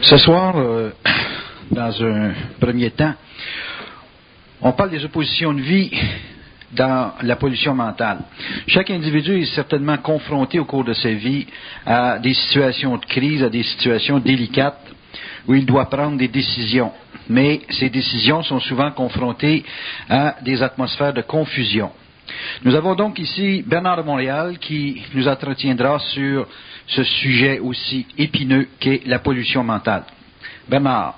Ce soir, dans un premier temps, on parle des oppositions de vie dans la pollution mentale. Chaque individu est certainement confronté au cours de sa vie à des situations de crise, à des situations délicates où il doit prendre des décisions. Mais ces décisions sont souvent confrontées à des atmosphères de confusion. Nous avons donc ici Bernard de Montréal qui nous entretiendra sur ce sujet aussi épineux qu'est la pollution mentale. Bernard.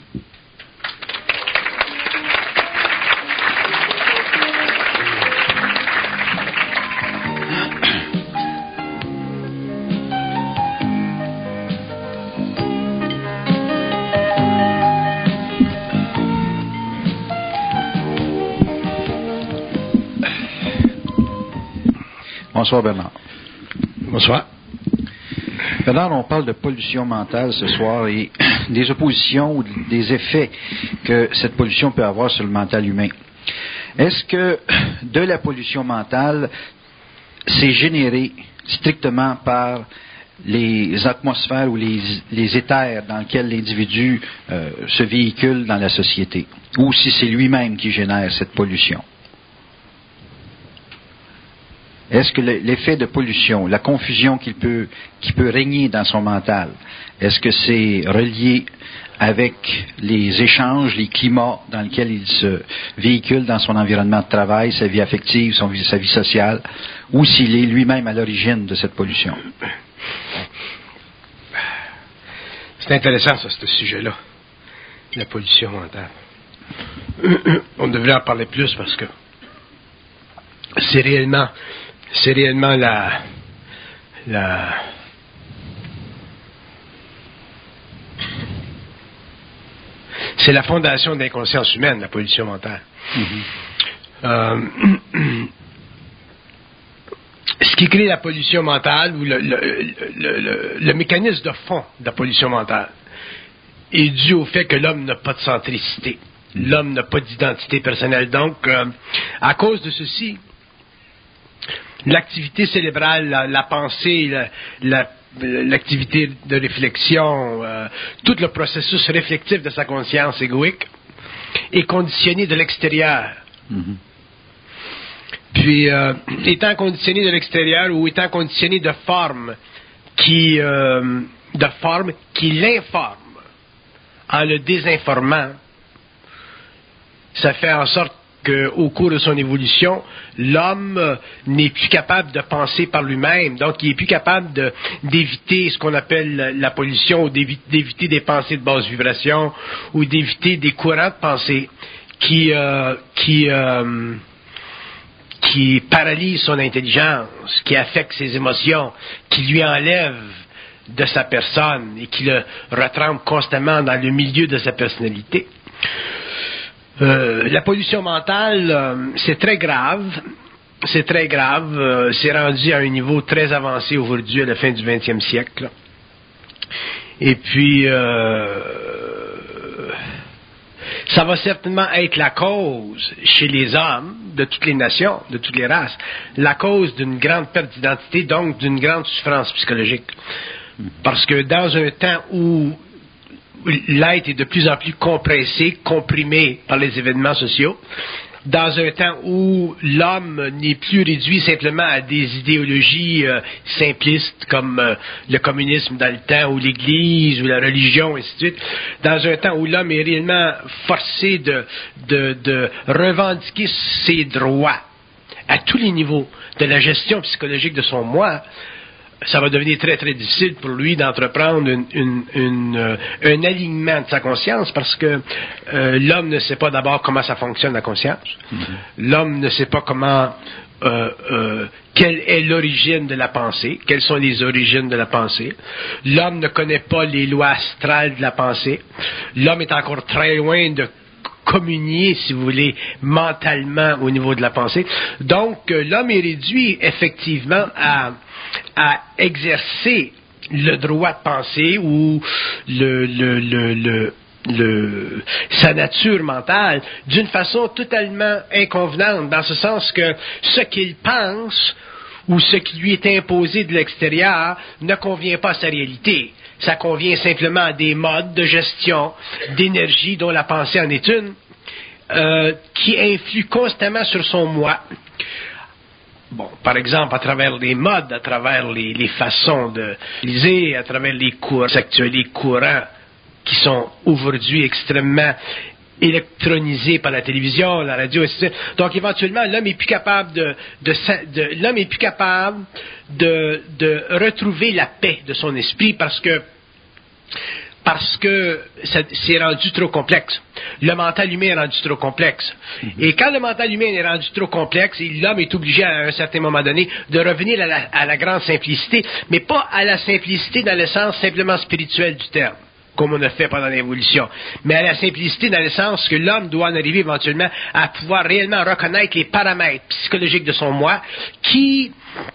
Bonsoir Bernard. Bonsoir. Bernard, on parle de pollution mentale ce soir et des oppositions ou des effets que cette pollution peut avoir sur le mental humain. Est-ce que de la pollution mentale, c'est généré strictement par les atmosphères ou les éthers dans lesquels l'individu se véhicule dans la société, ou si c'est lui-même qui génère cette pollution? Est-ce que l'effet de pollution, la confusion qui peut régner dans son mental, est-ce que c'est relié avec les échanges, les climats dans lesquels il se véhicule dans son environnement de travail, sa vie affective, sa vie sociale, ou s'il est lui-même à l'origine de cette pollution? C'est intéressant, ça, ce sujet-là, la pollution mentale. On devrait en parler plus parce que c'est réellement c'est la fondation de l'inconscience humaine, la pollution mentale. Ce qui crée la pollution mentale, ou le mécanisme de fond de la pollution mentale, est dû au fait que l'homme n'a pas de centricité. L'homme n'a pas d'identité personnelle. Donc, à cause de ceci, l'activité cérébrale, la pensée, l'activité de réflexion, tout le processus réflectif de sa conscience égoïque est conditionné de l'extérieur. Puis, étant conditionné de l'extérieur ou étant conditionné de forme qui l'informe en le désinformant, ça fait en sorte qu'au cours de son évolution, l'homme n'est plus capable de penser par lui-même, donc il n'est plus capable d'éviter ce qu'on appelle la pollution, ou d'éviter des pensées de basse vibration, ou d'éviter des courants de pensée qui paralysent son intelligence, qui affectent ses émotions, qui lui enlèvent de sa personne et qui le retrempe constamment dans le milieu de sa personnalité. La pollution mentale, c'est très grave. C'est très grave. C'est rendu à un niveau très avancé aujourd'hui, à la fin du 20e siècle. Et puis, ça va certainement être la cause, chez les hommes, de toutes les nations, de toutes les races, la cause d'une grande perte d'identité, donc d'une grande souffrance psychologique. Parce que dans un temps où l'être est de plus en plus compressé, comprimé par les événements sociaux, dans un temps où l'homme n'est plus réduit simplement à des idéologies simplistes comme le communisme dans le temps, ou l'Église, ou la religion, et ainsi de suite, dans un temps où l'homme est réellement forcé de revendiquer ses droits à tous les niveaux de la gestion psychologique de son moi, ça va devenir très, très difficile pour lui d'entreprendre un alignement de sa conscience, parce que l'homme ne sait pas d'abord comment ça fonctionne, la conscience. L'homme ne sait pas quelle est l'origine de la pensée, quelles sont les origines de la pensée. L'homme ne connaît pas les lois astrales de la pensée. L'homme est encore très loin de communier, si vous voulez, mentalement au niveau de la pensée. Donc, l'homme est réduit effectivement à exercer le droit de penser, ou sa nature mentale d'une façon totalement inconvenante, dans ce sens que ce qu'il pense ou ce qui lui est imposé de l'extérieur ne convient pas à sa réalité. ça convient simplement à des modes de gestion d'énergie dont la pensée en est une, qui influent constamment sur son moi. Bon, par exemple, à travers les modes, à travers les façons de liser, à travers les courants actuels, les courants qui sont aujourd'hui extrêmement électronisés par la télévision, la radio, etc. Donc, éventuellement, l'homme est plus capable l'homme est plus capable de retrouver la paix de son esprit parce que c'est rendu trop complexe. Le mental humain est rendu trop complexe. Et quand le mental humain est rendu trop complexe, l'homme est obligé à un certain moment donné de revenir à la grande simplicité, mais pas à la simplicité dans le sens simplement spirituel du terme, comme on a fait pendant l'évolution, mais à la simplicité dans le sens que l'homme doit en arriver éventuellement à pouvoir réellement reconnaître les paramètres psychologiques de son moi qui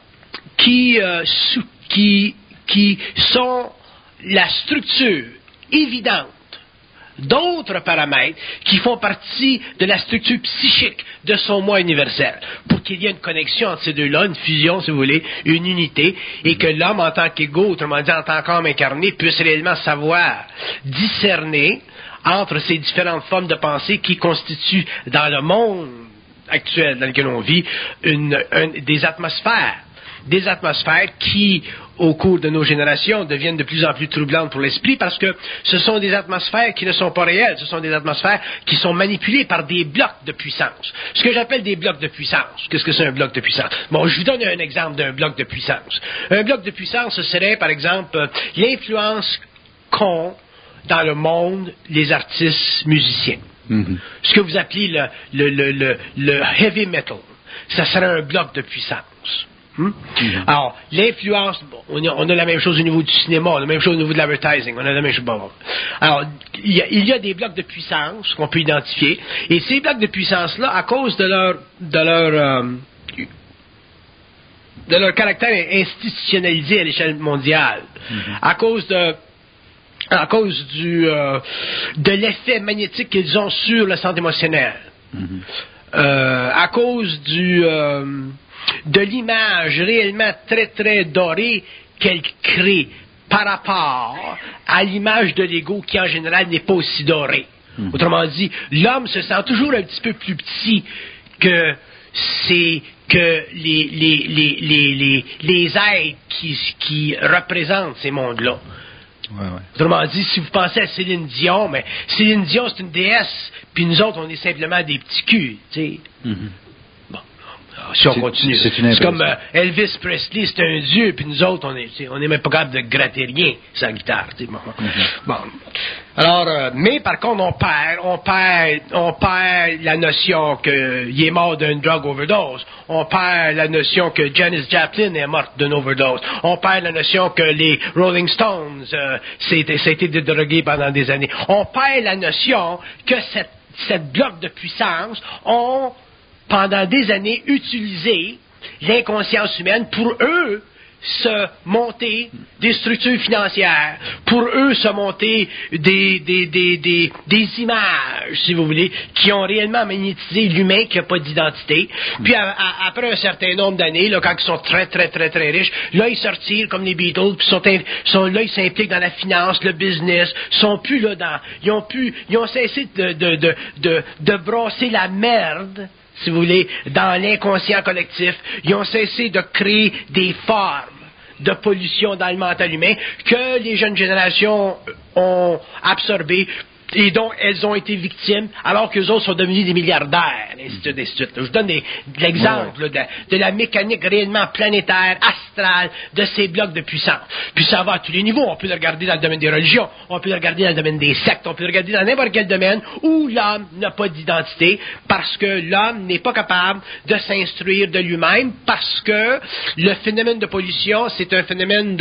sont la structure évidente d'autres paramètres qui font partie de la structure psychique de son moi universel, pour qu'il y ait une connexion entre ces deux-là, une fusion, si vous voulez, une unité, et que l'homme en tant qu'ego, autrement dit en tant qu'homme incarné, puisse réellement savoir discerner entre ces différentes formes de pensée qui constituent dans le monde actuel dans lequel on vit des atmosphères qui, au cours de nos générations, deviennent de plus en plus troublantes pour l'esprit parce que ce sont des atmosphères qui ne sont pas réelles, ce sont des atmosphères qui sont manipulées par des blocs de puissance. Ce que j'appelle des blocs de puissance. Qu'est-ce que c'est un bloc de puissance? Bon, je vous donne un exemple d'un bloc de puissance. Un bloc de puissance, ce serait, par exemple, l'influence qu'ont dans le monde les artistes musiciens. Mm-hmm. Ce que vous appelez le heavy metal. Ça serait un bloc de puissance. Alors, l'influence, on a la même chose au niveau du cinéma, on a la même chose au niveau de l'advertising, on a la même chose. Bon. Alors, il y a des blocs de puissance qu'on peut identifier, et ces blocs de puissance-là, à cause de leur caractère institutionnalisé à l'échelle mondiale, à cause de l'effet magnétique qu'ils ont sur le centre émotionnel, à cause de l'image réellement très très dorée qu'elle crée par rapport à l'image de l'ego qui en général n'est pas aussi dorée. Autrement dit, l'homme se sent toujours un petit peu plus petit que les êtres qui représentent ces mondes-là. Ouais. Autrement dit, si vous pensez à Céline Dion, mais Céline Dion c'est une déesse, puis nous autres on est simplement des petits culs, tu sais. Bon, si on continue, c'est comme Elvis Presley, c'est un dieu, puis nous autres on est même pas capable de gratter rien sa guitare, tu sais. Bon. Alors, mais par contre on perd la notion qu'il est mort d'une drug overdose. On perd la notion que Janis Joplin est morte d'une overdose. On perd la notion que les Rolling Stones, ça a été dédrogué pendant des années. On perd la notion que cette bloc de puissance ont, pendant des années, utilisé l'inconscience humaine pour eux se monter des structures financières, pour eux se monter des images, si vous voulez, qui ont réellement magnétisé l'humain qui n'a pas d'identité. Puis après un certain nombre d'années, là, quand ils sont très très très très riches, là ils se retirent comme les Beatles, puis sont là, ils s'impliquent dans la finance, le business, sont plus là ils ont cessé de brasser la merde, si vous voulez, dans l'inconscient collectif. Ils ont cessé de créer des formes de pollution dans le mental humain que les jeunes générations ont absorbées et dont elles ont été victimes, alors que les autres sont devenus des milliardaires, ainsi de suite. Je vous donne l'exemple de la mécanique réellement planétaire, astrale, de ces blocs de puissance. Puis ça va à tous les niveaux. On peut le regarder dans le domaine des religions, on peut le regarder dans le domaine des sectes, on peut le regarder dans n'importe quel domaine où l'homme n'a pas d'identité, parce que l'homme n'est pas capable de s'instruire de lui-même, parce que le phénomène de pollution, c'est un phénomène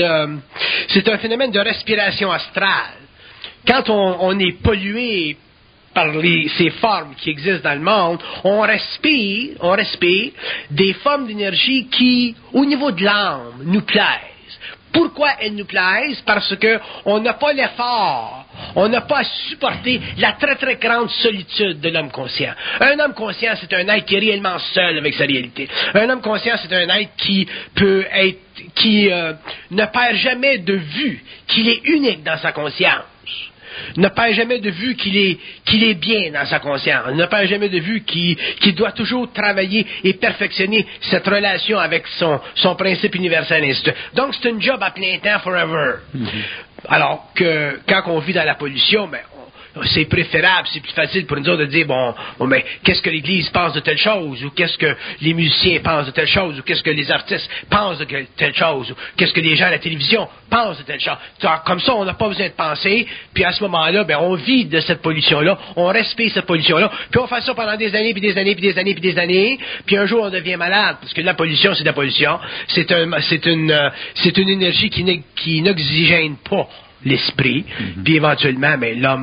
de respiration astrale. Quand on est pollué par ces formes qui existent dans le monde, on respire des formes d'énergie qui, au niveau de l'âme, nous plaisent. Pourquoi elles nous plaisent? Parce que on n'a pas l'effort, On n'a pas à supporter la très très grande solitude de l'homme conscient. Un homme conscient, c'est un être qui est réellement seul avec sa réalité. Un homme conscient, c'est un être qui ne perd jamais de vue qu'il est unique dans sa conscience. Ne perd jamais de vue qu'il est bien dans sa conscience. Ne perd jamais de vue qu'il doit toujours travailler et perfectionner cette relation avec son principe universel. Et ainsi de suite. Donc, c'est un job à plein temps, forever. Alors que, quand on vit dans la pollution, c'est préférable, c'est plus facile pour nous autres de dire, mais qu'est-ce que l'Église pense de telle chose, ou qu'est-ce que les musiciens pensent de telle chose, ou qu'est-ce que les artistes pensent de telle chose, ou qu'est-ce que les gens à la télévision pensent de telle chose. Comme ça, on n'a pas besoin de penser, puis à ce moment-là, on vit de cette pollution-là, on respire cette pollution-là, puis on fait ça pendant des années, puis des années, puis des années, puis des années, puis un jour on devient malade, parce que la pollution, c'est de la pollution, c'est une énergie qui n'oxygène pas l'esprit, puis éventuellement,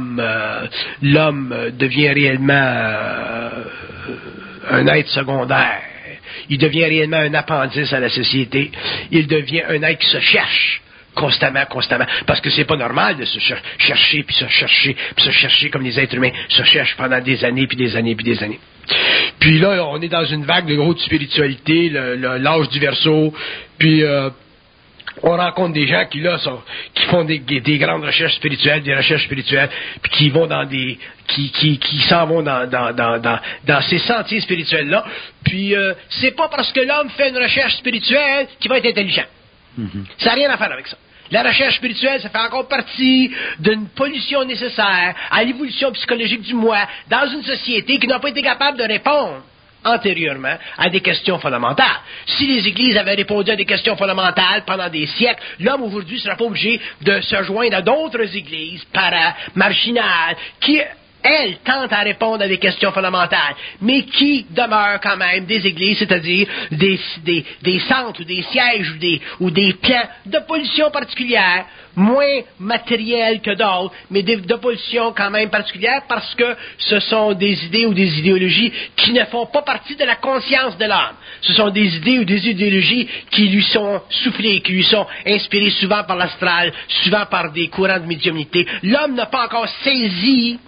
l'homme devient réellement un être secondaire. Il devient réellement un appendice à la société. Il devient un être qui se cherche constamment, parce que c'est pas normal de se chercher, puis se chercher comme les êtres humains se cherchent pendant des années, puis des années, puis des années. Puis là, on est dans une vague de haute spiritualité, l'âge du Verseau, puis on rencontre des gens qui font des grandes recherches spirituelles, puis qui vont qui s'en vont dans ces sentiers spirituels-là. Puis c'est pas parce que l'homme fait une recherche spirituelle qu'il va être intelligent. Ça n'a rien à faire avec ça. La recherche spirituelle, ça fait encore partie d'une pollution nécessaire à l'évolution psychologique du moi dans une société qui n'a pas été capable de répondre antérieurement à des questions fondamentales. Si les églises avaient répondu à des questions fondamentales pendant des siècles, l'homme aujourd'hui ne serait pas obligé de se joindre à d'autres églises marginales qui, elles, tentent à répondre à des questions fondamentales, mais qui demeurent quand même des églises, c'est-à-dire des centres ou des sièges ou des plans de pollution particulière, moins matériels que d'autres, mais de pollution quand même particulière parce que ce sont des idées ou des idéologies qui ne font pas partie de la conscience de l'homme. Ce sont des idées ou des idéologies qui lui sont soufflées, qui lui sont inspirées souvent par l'astral, souvent par des courants de médiumnité. L'homme n'a pas encore saisi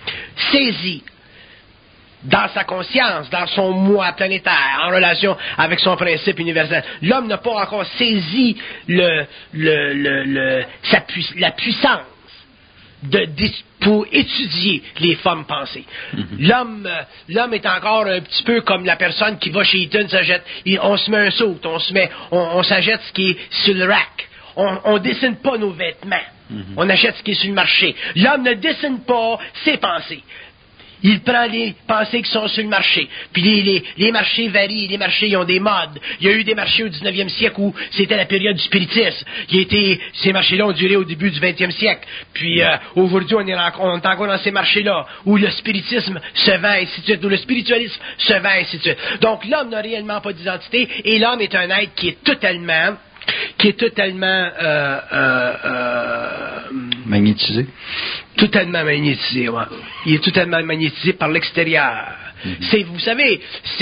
dans sa conscience, dans son moi planétaire, en relation avec son principe universel. L'homme n'a pas encore saisi la puissance pour étudier les formes pensées. L'homme est encore un petit peu comme la personne qui va chez Eaton, on se met un saut, on s'achète ce qui est sur le rack. On dessine pas nos vêtements. On achète ce qui est sur le marché. L'homme ne dessine pas ses pensées. Il prend les pensées qui sont sur le marché. Puis les marchés varient, les marchés ils ont des modes. Il y a eu des marchés au 19e siècle où c'était la période du spiritisme. Ces marchés-là ont duré au début du 20e siècle. Puis aujourd'hui, on est encore dans ces marchés-là où le spiritisme se vend, ainsi de suite, où le spiritualisme se vend, ainsi de suite. Donc l'homme n'a réellement pas d'identité et l'homme est un être qui est totalement magnétisé. Totalement magnétisé, ouais. Il est totalement magnétisé par l'extérieur. Vous savez,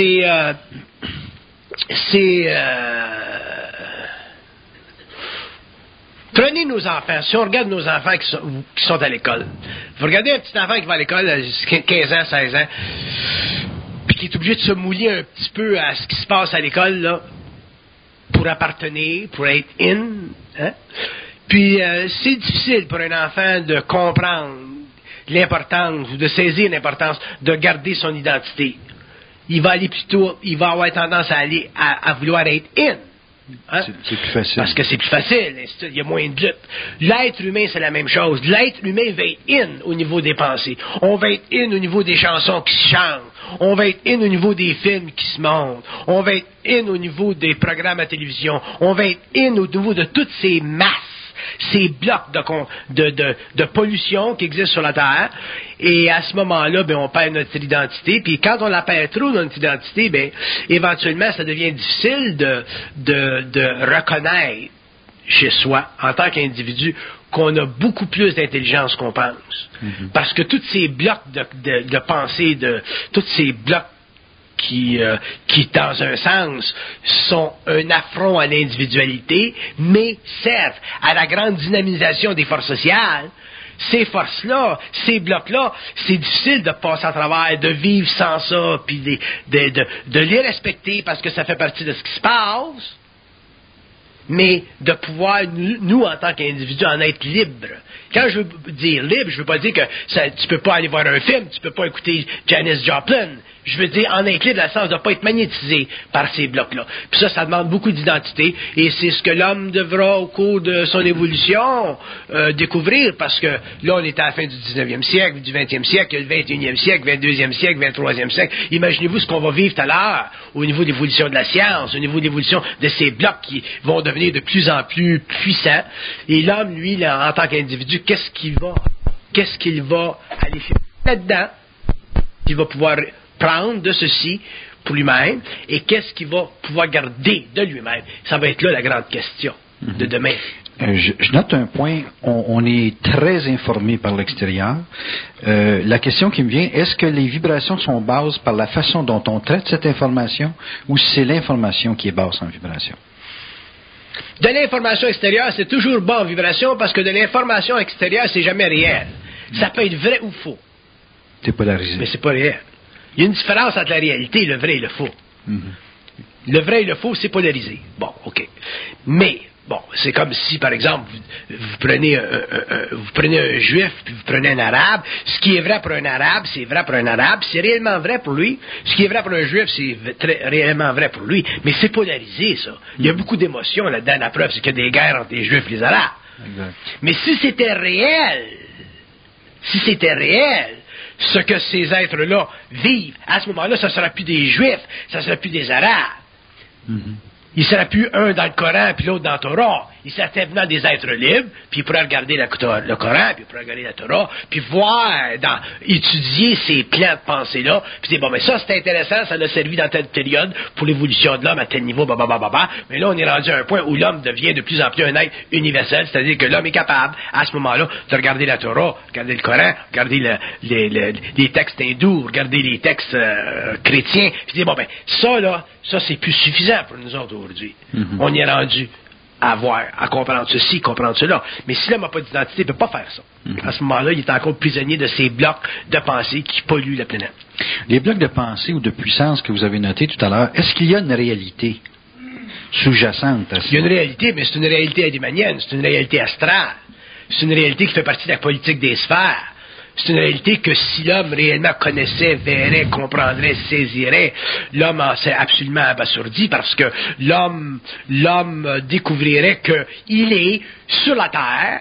prenez nos enfants. Si on regarde nos enfants qui sont à l'école, vous regardez un petit enfant qui va à l'école à 15 ans, 16 ans, puis qui est obligé de se mouiller un petit peu à ce qui se passe à l'école, là, pour appartenir, pour être in, hein? Puis c'est difficile pour un enfant de comprendre l'importance ou de saisir l'importance de garder son identité. Il va avoir tendance à vouloir être in. Hein? C'est plus facile. Parce que c'est plus facile, il y a moins de lutte. L'être humain, c'est la même chose. L'être humain va être in au niveau des pensées. On va être in au niveau des chansons qui se chantent. On va être in au niveau des films qui se montent. On va être in au niveau des programmes à télévision. On va être in au niveau de toutes ces masses, ces blocs de pollution qui existent sur la Terre. Et à ce moment-là, on perd notre identité. Puis quand on la perd trop, notre identité, éventuellement, ça devient difficile de reconnaître chez soi, en tant qu'individu, qu'on a beaucoup plus d'intelligence qu'on pense. Parce que tous ces blocs de pensée, tous ces blocs qui, dans un sens, sont un affront à l'individualité, mais servent à la grande dynamisation des forces sociales, ces forces-là, ces blocs-là, c'est difficile de passer à travers, de vivre sans ça, puis de les respecter parce que ça fait partie de ce qui se passe, mais de pouvoir, nous, en tant qu'individus, en être libres. Quand je veux dire libre, je veux pas dire que tu peux pas aller voir un film, tu peux pas écouter Janis Joplin. Je veux dire en être libre dans le sens de ne pas être magnétisé par ces blocs-là. Puis ça demande beaucoup d'identité, et c'est ce que l'homme devra, au cours de son évolution, découvrir, parce que là, on est à la fin du 19e siècle, du 20e siècle, le 21e siècle, 22e siècle, 23e siècle. Imaginez-vous ce qu'on va vivre tout à l'heure au niveau de l'évolution de la science, au niveau de l'évolution de ces blocs qui vont devenir de plus en plus puissants. Et l'homme, lui, là, en tant qu'individu, qu'est-ce qu'il va aller faire là-dedans, qu'il va pouvoir prendre de ceci pour lui-même, et qu'est-ce qu'il va pouvoir garder de lui-même? Ça va être là la grande question de demain. Je note un point, on est très informé par l'extérieur. La question qui me vient, est-ce que les vibrations sont basses par la façon dont on traite cette information, ou si c'est l'information qui est basse en vibration? De l'information extérieure, c'est toujours bas en vibration, parce que de l'information extérieure, c'est jamais réel. Ça peut être vrai ou faux. C'est polarisé. Mais c'est pas réel. Il y a une différence entre la réalité, le vrai et le faux. Le vrai et le faux, c'est polarisé. Bon, OK. Mais, bon, c'est comme si, par exemple, vous prenez un juif, puis vous prenez un arabe. Ce qui est vrai pour un arabe, c'est vrai pour un arabe, c'est réellement vrai pour lui. Ce qui est vrai pour un juif, c'est réellement vrai pour lui. Mais c'est polarisé, ça. Il y a beaucoup d'émotions là-dedans. La preuve, c'est qu'il y a des guerres entre les juifs et les arabes. Exact. Mais si c'était réel, ce que ces êtres-là vivent, à ce moment-là, ça ne sera plus des Juifs, ça ne sera plus des Arabes. Il ne sera plus un dans le Coran puis l'autre dans la Torah. Il sera simplement des êtres libres, puis il pourra regarder le Coran, puis il pourra regarder la Torah, puis voir, étudier ces plans de pensée-là, puis dire, bon, mais ça, c'est intéressant, ça l'a servi dans telle période pour l'évolution de l'homme à tel niveau, mais là, on est rendu à un point où l'homme devient de plus en plus un être universel, c'est-à-dire que l'homme est capable, à ce moment-là, de regarder la Torah, regarder le Coran, regarder les textes hindous, regarder les textes chrétiens, puis dire, bon, ben, ça, c'est plus suffisant pour nous autres aujourd'hui. On y est rendu à comprendre ceci, comprendre cela. Mais si l'homme n'a pas d'identité, il ne peut pas faire ça. À ce moment-là, il est encore prisonnier de ces blocs de pensée qui polluent la planète. Les blocs de pensée ou de puissance que vous avez notés tout à l'heure, est-ce qu'il y a une réalité sous-jacente à ça? Il y a une réalité, mais c'est une réalité adémanienne, c'est une réalité astrale. C'est une réalité qui fait partie de la politique des sphères. C'est une réalité que si l'homme réellement connaissait, verrait, comprendrait, saisirait, l'homme en serait absolument abasourdi, parce que l'homme découvrirait qu'il est sur la Terre,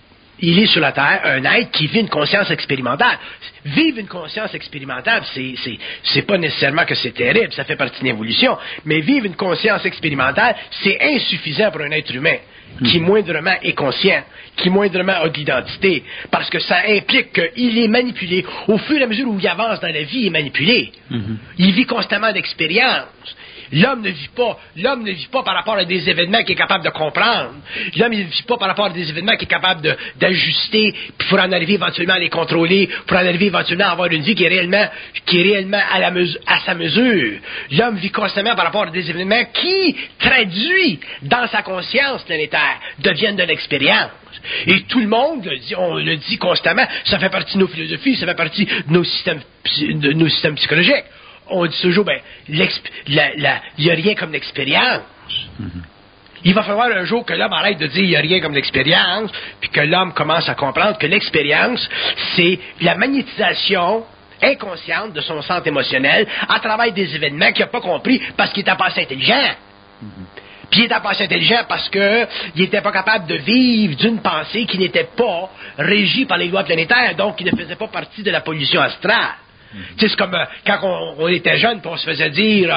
un être qui vit une conscience expérimentale. Vivre une conscience expérimentale, c'est pas nécessairement que c'est terrible, ça fait partie de l'évolution, mais vivre une conscience expérimentale, c'est insuffisant pour un être humain qui moindrement est conscient, qui moindrement a de l'identité, parce que ça implique qu'il est manipulé. Au fur et à mesure où il avance dans la vie, il est manipulé. Il vit constamment d'expérience. L'homme ne vit pas par rapport à des événements qu'il est capable de comprendre. L'homme ne vit pas par rapport à des événements qu'il est capable d'ajuster, puis pour en arriver éventuellement à les contrôler, pour en arriver éventuellement à avoir une vie qui est réellement à sa mesure. L'homme vit constamment par rapport à des événements qui, traduits dans sa conscience planétaire, deviennent de l'expérience. Et tout le monde on le dit constamment, ça fait partie de nos philosophies, ça fait partie de nos systèmes psychologiques. On dit toujours, il n'y a rien comme l'expérience. Il va falloir un jour que l'homme arrête de dire il n'y a rien comme l'expérience, puis que l'homme commence à comprendre que l'expérience, c'est la magnétisation inconsciente de son centre émotionnel à travers des événements qu'il n'a pas compris parce qu'il n'est pas assez intelligent. Puis il n'était pas assez intelligent parce qu'il n'était pas capable de vivre d'une pensée qui n'était pas régie par les lois planétaires, donc qui ne faisait pas partie de la pollution astrale. Tu sais, c'est comme quand on était jeune, puis on se faisait dire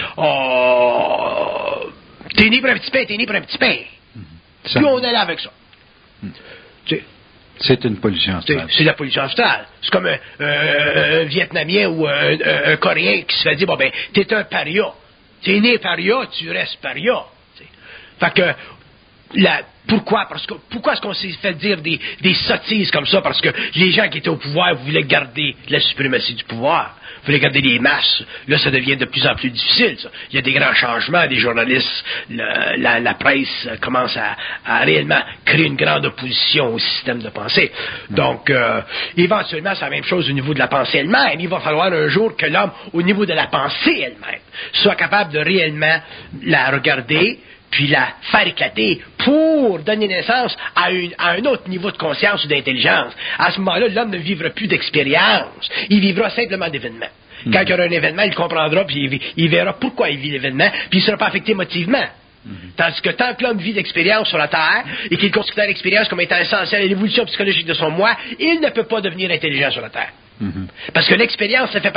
t'es né pour un petit pain, Puis on allait avec ça. C'est une pollution astrale. C'est la pollution astrale. C'est comme un Vietnamien ou un Coréen qui se fait dire, t'es un paria. T'es né paria, tu restes paria. Fait que Pourquoi est-ce qu'on s'est fait dire des sottises comme ça? Parce que les gens qui étaient au pouvoir voulaient garder la suprématie du pouvoir, voulaient garder les masses. Là, ça devient de plus en plus difficile, ça. Il y a des grands changements, des journalistes, la presse commence à réellement créer une grande opposition au système de pensée. Donc, éventuellement, c'est la même chose au niveau de la pensée elle-même. Il va falloir un jour que l'homme, au niveau de la pensée elle-même, soit capable de réellement la regarder, puis la faire éclater pour donner naissance à un autre niveau de conscience ou d'intelligence. À ce moment-là, l'homme ne vivra plus d'expérience. Il vivra simplement d'événements. Quand il y aura un événement, il comprendra, puis il verra pourquoi il vit l'événement, puis il ne sera pas affecté émotivement. Tandis que tant que l'homme vit d'expérience sur la Terre, et qu'il considère l'expérience comme étant essentielle à l'évolution psychologique de son moi, il ne peut pas devenir intelligent sur la Terre. Parce que l'expérience, ça fait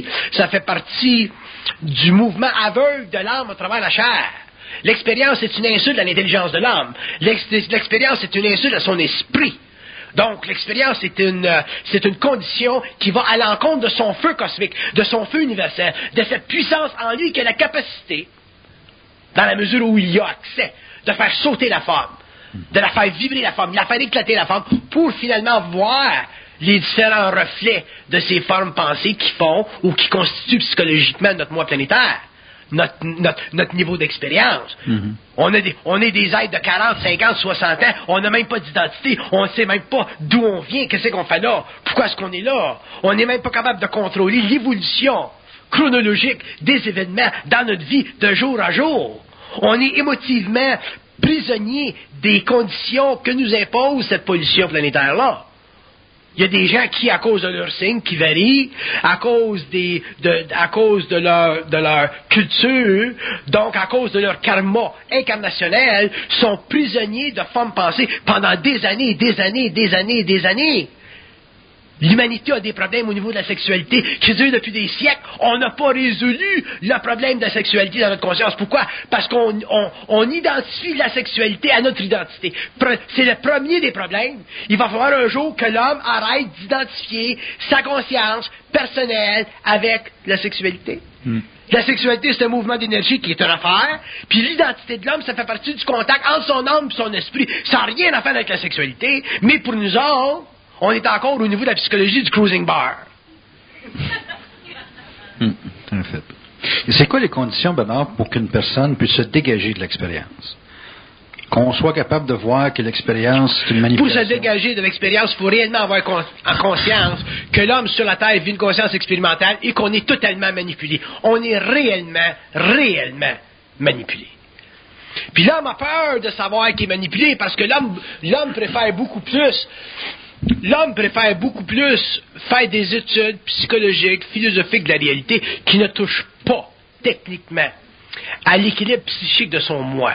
partie du mouvement aveugle de l'âme à travers la chair. L'expérience est une insulte à l'intelligence de l'homme. L'expérience est une insulte à son esprit. Donc, l'expérience c'est une condition qui va à l'encontre de son feu cosmique, de son feu universel, de cette puissance en lui qui a la capacité, dans la mesure où il y a accès, de faire sauter la forme, de la faire vibrer la forme, de la faire éclater la forme, pour finalement voir les différents reflets de ces formes pensées qui font ou qui constituent psychologiquement notre moi planétaire. Notre niveau d'expérience. On est des êtres de 40, 50, 60 ans, on n'a même pas d'identité, on ne sait même pas d'où on vient, qu'est-ce qu'on fait là, pourquoi est-ce qu'on est là. On n'est même pas capable de contrôler l'évolution chronologique des événements dans notre vie de jour à jour. On est émotivement prisonnier des conditions que nous impose cette pollution planétaire-là. Il y a des gens qui, à cause de leur signe, qui varient, à cause de leur culture, donc à cause de leur karma incarnationnel, sont prisonniers de formes pensées pendant des années, des années, des années, des années. L'humanité a des problèmes au niveau de la sexualité qui durent depuis des siècles. On n'a pas résolu le problème de la sexualité dans notre conscience. Pourquoi? Parce qu'on identifie la sexualité à notre identité. C'est le premier des problèmes. Il va falloir un jour que l'homme arrête d'identifier sa conscience personnelle avec la sexualité. La sexualité, c'est un mouvement d'énergie qui est une affaire, puis l'identité de l'homme, ça fait partie du contact entre son âme et son esprit. Ça n'a rien à faire avec la sexualité, mais pour nous autres, on est encore au niveau de la psychologie du cruising bar. En fait. Et c'est quoi les conditions, Bernard, pour qu'une personne puisse se dégager de l'expérience? Qu'on soit capable de voir que l'expérience, c'est une manipulation. Pour se dégager de l'expérience, il faut réellement avoir en conscience que l'homme sur la Terre vit une conscience expérimentale et qu'on est totalement manipulé. On est réellement manipulé. Puis l'homme a peur de savoir qu'il est manipulé parce que l'homme préfère beaucoup plus... L'homme préfère beaucoup plus faire des études psychologiques, philosophiques de la réalité qui ne touchent pas, techniquement, à l'équilibre psychique de son moi.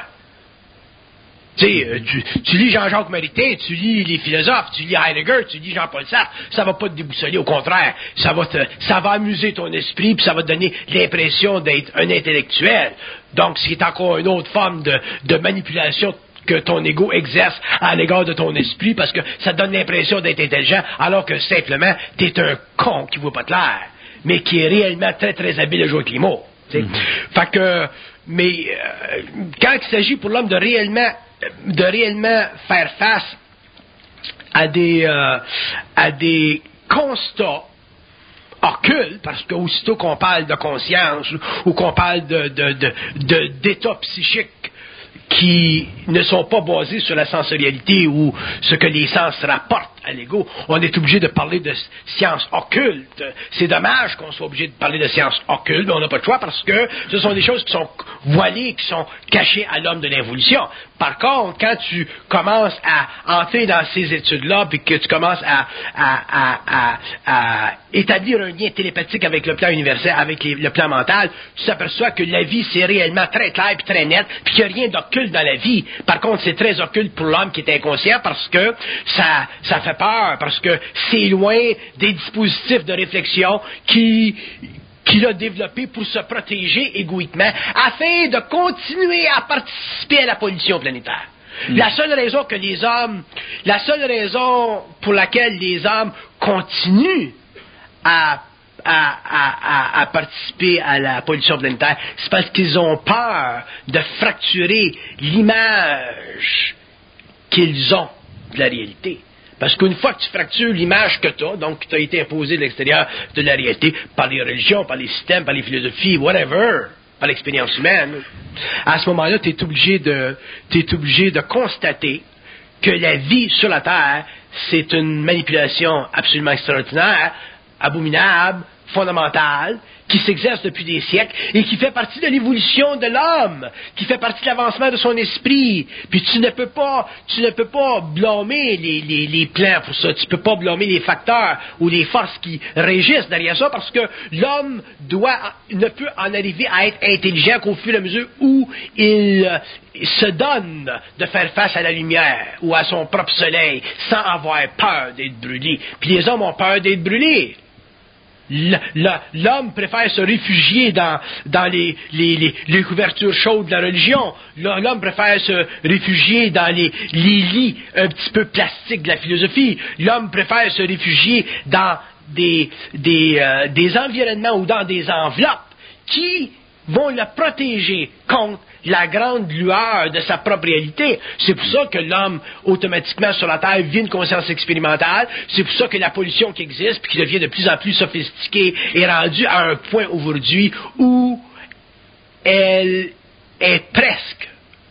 Tu sais, tu lis Jean-Jacques Maritain, tu lis les philosophes, tu lis Heidegger, tu lis Jean-Paul Sartre, ça va pas te déboussoler, au contraire, ça va amuser ton esprit, puis ça va te donner l'impression d'être un intellectuel. Donc, c'est encore une autre forme de manipulation que ton ego exerce à l'égard de ton esprit, parce que ça te donne l'impression d'être intelligent, alors que simplement, t'es un con qui voit pas clair, mais qui est réellement très, très habile à jouer avec les mots. Fait que, mais quand il s'agit pour l'homme de réellement faire face à des constats occultes, parce qu'aussitôt qu'on parle de conscience ou qu'on parle d'état psychique qui ne sont pas basés sur la sensorialité ou ce que les sens rapportent à l'ego, on est obligé de parler de sciences occultes. C'est dommage qu'on soit obligé de parler de sciences occultes, mais on n'a pas le choix parce que ce sont des choses qui sont voilées, qui sont cachées à l'homme de l'évolution. Par contre, quand tu commences à entrer dans ces études-là, puis que tu commences à établir un lien télépathique avec le plan universel, avec le plan mental, tu t'aperçois que la vie, c'est réellement très clair puis très net, puis qu'il n'y a rien d'occulte dans la vie. Par contre, c'est très occulte pour l'homme qui est inconscient parce que ça fait peur, parce que c'est loin des dispositifs de réflexion qu'il a développé pour se protéger égoïquement afin de continuer à participer à la pollution planétaire. La seule raison pour laquelle les hommes continuent à à participer à la pollution planétaire? C'est parce qu'ils ont peur de fracturer l'image qu'ils ont de la réalité. Parce qu'une fois que tu fractures l'image que tu as, donc qui t'a été imposée de l'extérieur de la réalité, par les religions, par les systèmes, par les philosophies, whatever, par l'expérience humaine, à ce moment-là, tu es obligé de constater que la vie sur la Terre, c'est une manipulation absolument extraordinaire, abominable, fondamentale, qui s'exerce depuis des siècles et qui fait partie de l'évolution de l'homme, qui fait partie de l'avancement de son esprit. Puis tu ne peux pas blâmer les plans pour ça. Tu peux pas blâmer les facteurs ou les forces qui régissent derrière ça parce que l'homme ne peut en arriver à être intelligent qu'au fur et à mesure où il se donne de faire face à la lumière ou à son propre soleil sans avoir peur d'être brûlé. Puis les hommes ont peur d'être brûlés. L'homme préfère se réfugier dans les couvertures chaudes de la religion. L'homme préfère se réfugier dans les lits un petit peu plastiques de la philosophie. L'homme préfère se réfugier dans des environnements ou dans des enveloppes qui vont le protéger contre la grande lueur de sa propre réalité. C'est pour ça que l'homme, automatiquement sur la Terre, vit une conscience expérimentale. C'est pour ça que la pollution qui existe, puis qui devient de plus en plus sophistiquée, est rendue à un point aujourd'hui où elle est presque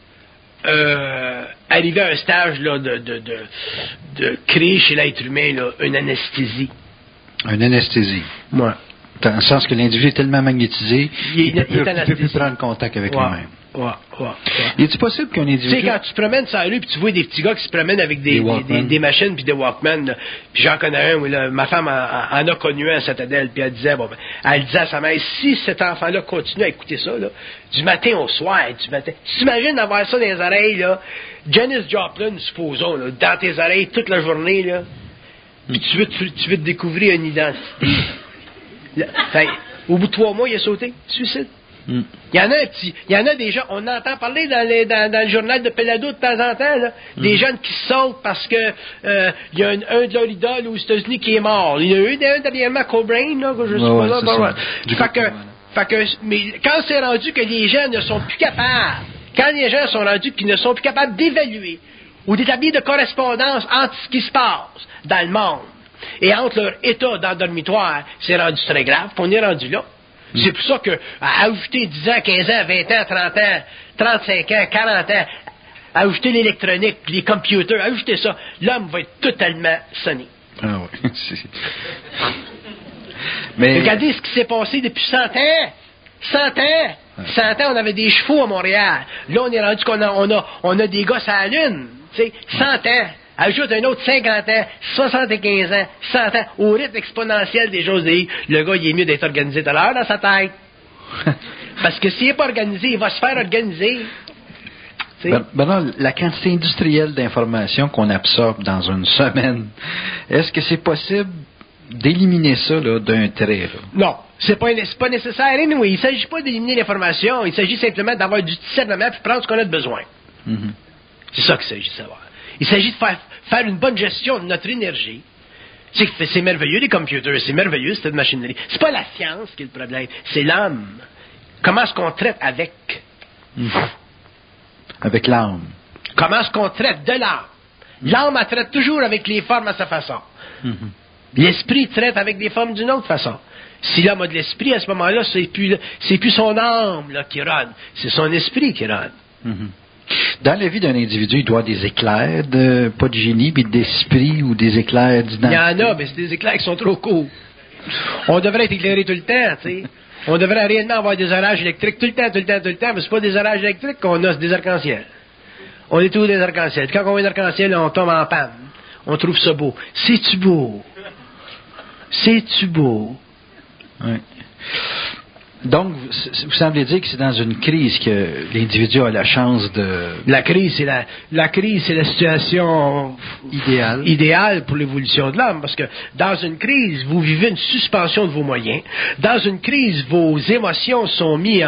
arrivée à un stage là, de créer chez l'être humain là, une anesthésie. Une anesthésie. Ouais. Dans le sens que l'individu est tellement magnétisé qu'il ne peut plus prendre contact avec lui-même. Est-il possible qu'un individu... Tu sais, quand tu te promènes sur la rue, puis tu vois des petits gars qui se promènent avec des machines puis des Walkman, là, puis j'en connais un, où, là, ma femme en a connu un à Citadelle, puis elle disait à sa mère, si cet enfant-là continue à écouter ça, là, du matin au soir, tu t'imagines d'avoir ça dans les oreilles, là, Janis Joplin, supposons, là, dans tes oreilles toute la journée, là, puis tu veux te découvrir une identité. Au bout de 3 mois, il a sauté. Suicide. Il y en a des gens, on entend parler dans le journal de Pelado de temps en temps, là, des jeunes qui sautent parce que il y a un de leurs idoles aux États-Unis qui est mort. Il y a eu un dernièrement Cobain, là, que je sais pas là. Mais quand c'est rendu que les gens ne sont plus capables, quand les gens sont rendus qu'ils ne sont plus capables d'évaluer ou d'établir de correspondance entre ce qui se passe dans le monde et entre leur état dans le dormitoire, c'est rendu très grave, puis on est rendu là. C'est pour ça que, à ajouter 10 ans, 15 ans, 20 ans, 30 ans, 35 ans, 40 ans, ajouter l'électronique, les computers, ajouter ça, l'homme va être totalement sonné. Ah oui. Mais... Regardez ce qui s'est passé depuis 100 ans. 100 ans. 100 ans, on avait des chevaux à Montréal. Là, on est rendu qu'on a des gosses à la Lune. Tu sais, 100 ans. Ajoute un autre 50 ans, 75 ans, 100 ans, au rythme exponentiel des choses. Le gars, il est mieux d'être organisé tout à l'heure dans sa tête. Parce que s'il n'est pas organisé, il va se faire organiser. Bernard, la quantité industrielle d'informations qu'on absorbe dans une semaine, est-ce que c'est possible d'éliminer ça là, d'un trait? Là? Non, c'est pas nécessaire. Anyway, il ne s'agit pas d'éliminer l'information, il s'agit simplement d'avoir du discernement et prendre ce qu'on a de besoin. Mm-hmm. C'est ça qu'il s'agit de savoir. Il s'agit de faire une bonne gestion de notre énergie. C'est merveilleux, les computers, c'est merveilleux, cette machinerie. C'est pas la science qui est le problème, c'est l'âme. Comment est-ce qu'on traite avec? Avec l'âme. Comment est-ce qu'on traite de l'âme? L'âme, elle traite toujours avec les formes à sa façon. L'esprit traite avec des formes d'une autre façon. Si l'homme a de l'esprit, à ce moment-là, c'est plus son âme là, qui rôde, c'est son esprit qui rôde. Dans la vie d'un individu, il doit y avoir des éclairs, pas de génie, mais d'esprit ou des éclairs d'identité. Il y en a, mais c'est des éclairs qui sont trop courts. On devrait être éclairé tout le temps, tu sais. On devrait réellement avoir des orages électriques tout le temps, mais c'est pas des orages électriques qu'on a, c'est des arcs-en-ciel. On est tous des arcs-en-ciel. Quand on voit des arcs-en-ciel, on tombe en panne. On trouve ça beau. C'est-tu beau? C'est-tu beau? Oui. Donc, vous semblez dire que c'est dans une crise que l'individu a la chance de... La crise, c'est la situation idéale pour l'évolution de l'homme, parce que dans une crise, vous vivez une suspension de vos moyens. Dans une crise, vos émotions sont mises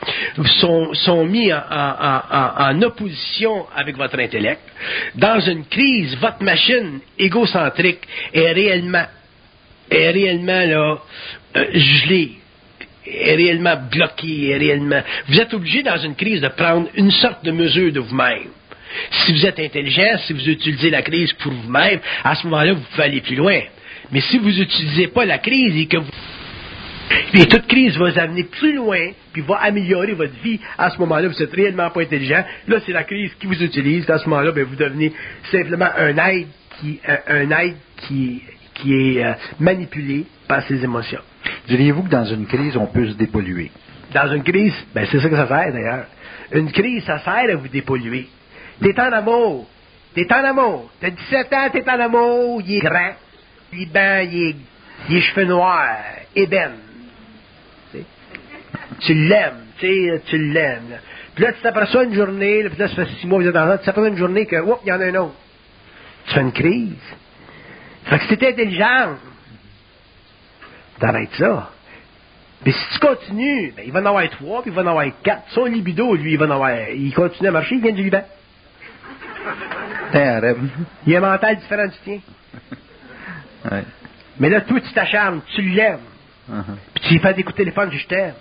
en opposition avec votre intellect. Dans une crise, votre machine égocentrique est réellement est réellement là, gelé, est réellement bloqué, est réellement... Vous êtes obligé dans une crise de prendre une sorte de mesure de vous-même. Si vous êtes intelligent, si vous utilisez la crise pour vous-même, à ce moment-là, vous pouvez aller plus loin. Mais si vous n'utilisez pas la crise et que vous... Et toute crise va vous amener plus loin, puis va améliorer votre vie. À ce moment-là, vous n'êtes réellement pas intelligent. Là, c'est la crise qui vous utilise. À ce moment-là, ben, vous devenez simplement un être qui est manipulé par ses émotions. Diriez-vous que dans une crise, on peut se dépolluer? Dans une crise, ben c'est ça que ça sert d'ailleurs. Une crise, ça sert à vous dépolluer. T'es en amour. T'as 17 ans, t'es en amour. Il est grand. Il est cheveux noirs. Ébène. Tu l'aimes. Tu l'aimes. Puis là, tu t'aperçois une journée, là, puis là, ça fait 6 mois que vous êtes ensemble, tu t'aperçois une journée que, oups, il y en a un autre. Tu fais une crise. Fait que si t'es intelligent, t'arrêtes ça. Mais si tu continues, ben, il va en avoir 3, puis il va en avoir 4. Son libido, lui, il continue à marcher, il vient du Liban. Il a un mental différent du tien. Ouais. Mais là, toi, tu t'acharnes, tu l'aimes. Puis tu lui fais des coups de téléphone, je t'aime.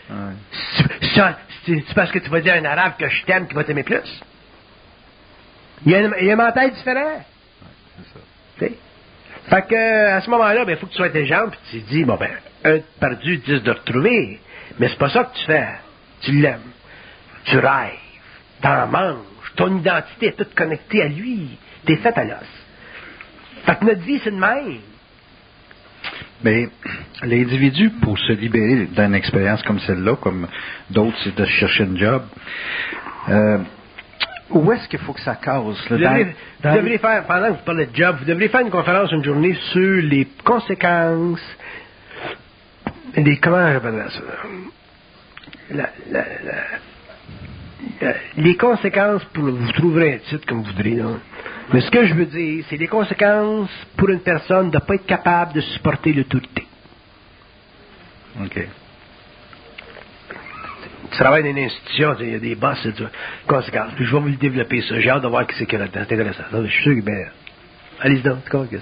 C'est parce que tu vas dire à un arabe que je t'aime qu'il va t'aimer plus. Il y a un mental différent. C'est ça. Fait que, à ce moment-là, ben, il faut que tu sois intelligent, puis tu te dis, bon, ben, 1 perdu, 10 de retrouver. Mais c'est pas ça que tu fais. Tu l'aimes. Tu rêves. T'en manges. Ton identité est toute connectée à lui. T'es fait à l'os. Fait que notre vie, c'est de même. Mais l'individu, pour se libérer d'une expérience comme celle-là, comme d'autres, c'est de chercher un job, où est-ce qu'il faut que ça casse? Vous devriez faire, pendant que vous parlez de job, vous devriez faire une conférence une journée sur les conséquences, comment j'appelle ça? Les conséquences, vous trouverez un titre comme vous voudrez, là. Mais ce que je veux dire, c'est les conséquences pour une personne de ne pas être capable de supporter l'autorité. OK. Tu travailles dans une institution, il y a des boss, c'est ça. Conséquences. Puis je vais vous le développer, ça. J'ai hâte de voir qui c'est qu'il y a là-dedans. C'est intéressant. Non, je suis sûr que, ben, allez-y donc, c'est quoi que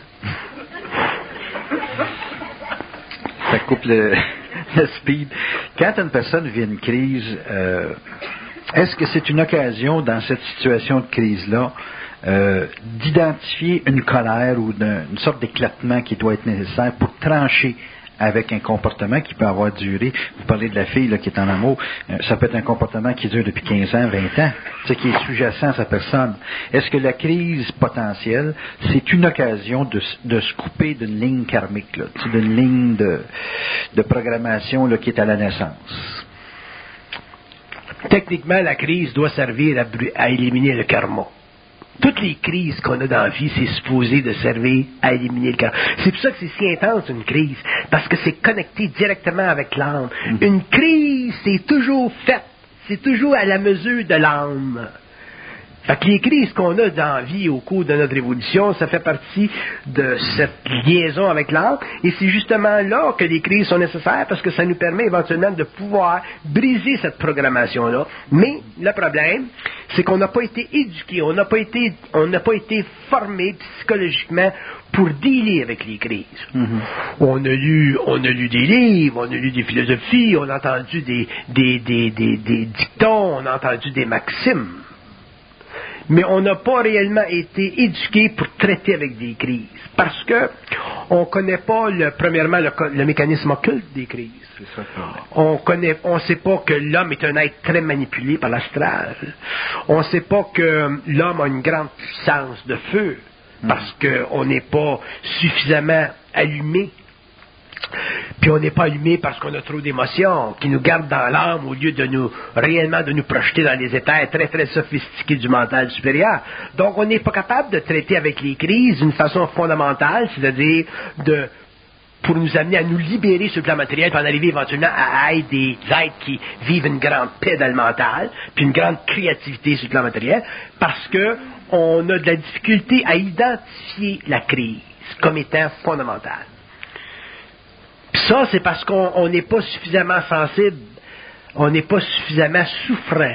ça coupe le speed. Quand une personne vit une crise, est-ce que c'est une occasion, dans cette situation de crise-là, d'identifier une colère ou une sorte d'éclatement qui doit être nécessaire pour trancher avec un comportement qui peut avoir duré? Vous parlez de la fille là, qui est en amour, ça peut être un comportement qui dure depuis 15 ans, 20 ans, qui est sous-jacent à sa personne. Est-ce que la crise potentielle, c'est une occasion de se couper d'une ligne karmique, là, d'une ligne de programmation là, qui est à la naissance? Techniquement, la crise doit servir à éliminer le karma. Toutes les crises qu'on a dans la vie, c'est supposé de servir à éliminer le karma. C'est pour ça que c'est si intense, une crise, parce que c'est connecté directement avec l'âme. Une crise, c'est toujours à la mesure de l'âme. Fait que les crises qu'on a dans la vie au cours de notre évolution, ça fait partie de cette liaison avec l'âme, et c'est justement là que les crises sont nécessaires, parce que ça nous permet éventuellement de pouvoir briser cette programmation-là. Mais le problème, c'est qu'on n'a pas été éduqués, on n'a pas été formés psychologiquement pour dealer avec les crises. On a lu des livres, on a lu des philosophies, on a entendu des dictons, on a entendu des maximes. Mais on n'a pas réellement été éduqués pour traiter avec des crises. Parce que on ne connaît pas, premièrement, le mécanisme occulte des crises. C'est ça. On ne sait pas que l'homme est un être très manipulé par l'astral. On ne sait pas que l'homme a une grande puissance de feu. Parce qu'on n'est pas suffisamment allumé. Puis on n'est pas allumé parce qu'on a trop d'émotions qui nous gardent dans l'âme au lieu de nous projeter dans les éthers très très sophistiqués du mental supérieur. Donc on n'est pas capable de traiter avec les crises d'une façon fondamentale, c'est-à-dire pour nous amener à nous libérer sur le plan matériel, puis en arriver éventuellement à être des êtres qui vivent une grande paix dans le mental, puis une grande créativité sur le plan matériel, parce que on a de la difficulté à identifier la crise comme étant fondamentale. Ça, c'est parce qu'on n'est pas suffisamment sensible, on n'est pas suffisamment souffrant.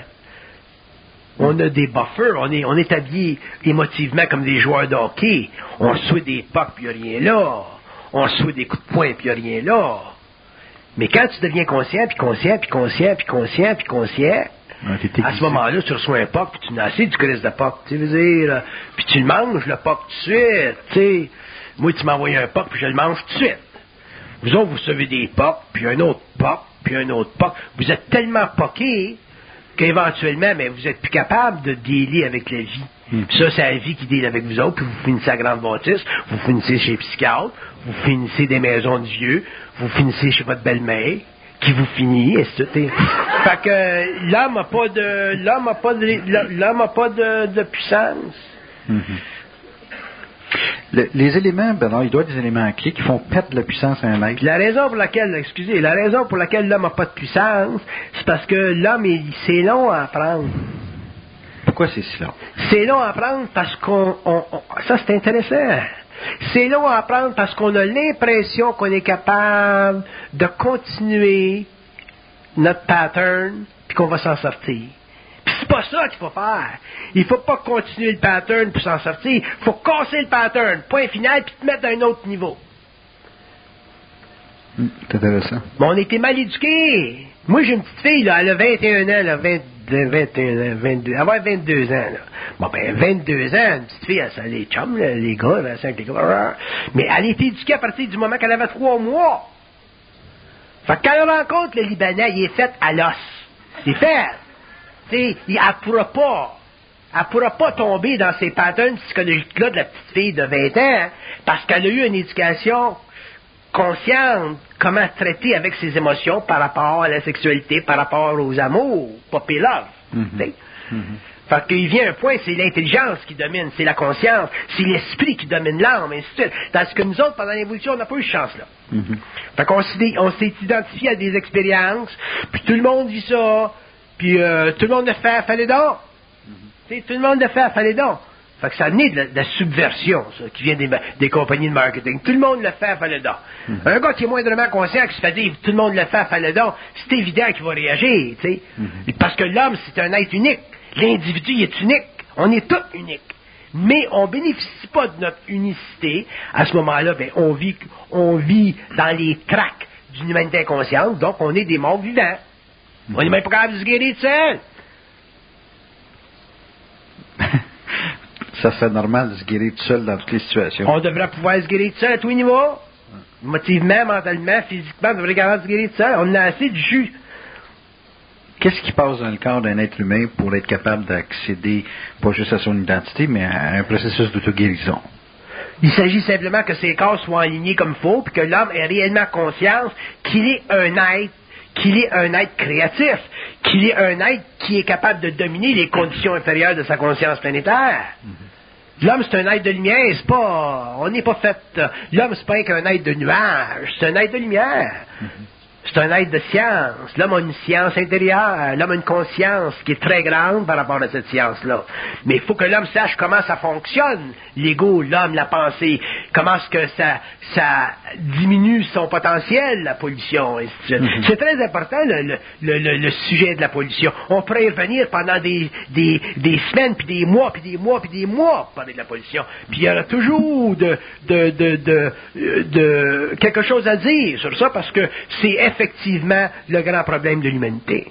On a des buffers, on est habillé émotivement comme des joueurs de hockey. On reçoit des pucks, puis il n'y a rien là. on se souhaite des coups de poing, puis il n'y a rien là. Mais quand tu deviens conscient, puis conscient, puis conscient, puis conscient, puis conscient, à ce moment-là, tu reçois un POC, puis tu n'as assez du crise de POC, tu veux dire, puis tu le manges, le POC, tout de suite, tu sais. Moi, tu m'as envoyé un POC, puis je le mange tout de suite. Vous autres, vous recevez des POC, puis un autre POC, puis un autre POC. Vous êtes tellement poqués qu'éventuellement, mais vous êtes plus capable de dealer avec la vie. Puis ça, c'est la vie qui deal avec vous autres, puis vous finissez à Grande Bâtisse, vous finissez chez les psychiatres, vous finissez des maisons de vieux, vous finissez chez votre belle-mère, qui vous finit, et c'est tout. Fait que l'homme n'a pas de puissance. Les éléments, Bernard, il doit y avoir des éléments clés qui font perdre la puissance à un être. La raison pour laquelle l'homme n'a pas de puissance, c'est parce que l'homme, c'est long à apprendre. Pourquoi c'est si long? C'est long à apprendre parce ça c'est intéressant. C'est long à apprendre parce qu'on a l'impression qu'on est capable de continuer notre pattern puis qu'on va s'en sortir. Puis c'est pas ça qu'il faut faire. Il faut pas continuer le pattern pour s'en sortir. Il faut casser le pattern, point final, puis te mettre à un autre niveau. C'est intéressant. Mais on était mal éduqués. Moi, j'ai une petite fille, là, elle a 21 ans, là, 22, 22 ans, là. Bon, ben, 22 ans, une petite fille, elle, ça, les chums, là, les gars, là, avec les gars, mais elle a été éduquée à partir du moment qu'elle avait 3 mois. Fait que quand elle rencontre le Libanais, il est fait à l'os. C'est fait. Tu sais, elle pourra pas tomber dans ces patterns psychologiques-là de la petite fille de 20 ans, parce qu'elle a eu une éducation consciente, comment traiter avec ses émotions par rapport à la sexualité, par rapport aux amours, puppy love. Fait qu'il vient un point, c'est l'intelligence qui domine, c'est la conscience, c'est l'esprit qui domine l'âme, ainsi de suite. Tandis que nous autres, pendant l'évolution, on n'a pas eu de chance, là. Fait qu'on s'est identifié à des expériences, puis tout le monde vit ça, puis tout le monde le fait, fallait donc. Tout le monde le fait, fallait donc. Fait que ça naît de la subversion, ça, qui vient des compagnies de marketing. Tout le monde le fait, fallait donc. Un gars qui est moindrement conscient, qui se fait dire tout le monde le fait, fallait donc, c'est évident qu'il va réagir, tu sais. Parce que l'homme, c'est un être unique. L'individu, il est unique. On est tous uniques. Mais on bénéficie pas de notre unicité. À ce moment-là, ben, on vit dans les tracts d'une humanité inconsciente, donc on est des morts vivants. On n'est même pas capable de se guérir de seul. Ça serait normal de se guérir tout seul dans toutes les situations. On devrait pouvoir se guérir tout seul à tous les niveaux. Motivement, mentalement, physiquement, on devrait capable de se guérir tout seul. On a assez de jus. Qu'est-ce qui passe dans le corps d'un être humain pour être capable d'accéder, pas juste à son identité, mais à un processus d'auto-guérison? Il s'agit simplement que ces corps soient alignés comme il faut, puis que l'homme ait réellement conscience qu'il est un être créatif, qu'il est un être qui est capable de dominer les conditions inférieures de sa conscience planétaire. L'homme, c'est un être de lumière, on n'est pas fait... L'homme, c'est pas qu'un être de nuage, c'est un être de lumière. C'est un être de science. L'homme a une science intérieure. L'homme a une conscience qui est très grande par rapport à cette science-là. Mais il faut que l'homme sache comment ça fonctionne. L'ego, l'homme, la pensée. Comment est-ce que ça diminue son potentiel, la pollution, et ainsi de suite. C'est très important, le sujet de la pollution. On pourrait y revenir pendant des semaines, puis des mois, puis des mois, puis des mois pour parler de la pollution. Puis il y aura toujours quelque chose à dire sur ça, parce que c'est effectivement le grand problème de l'humanité.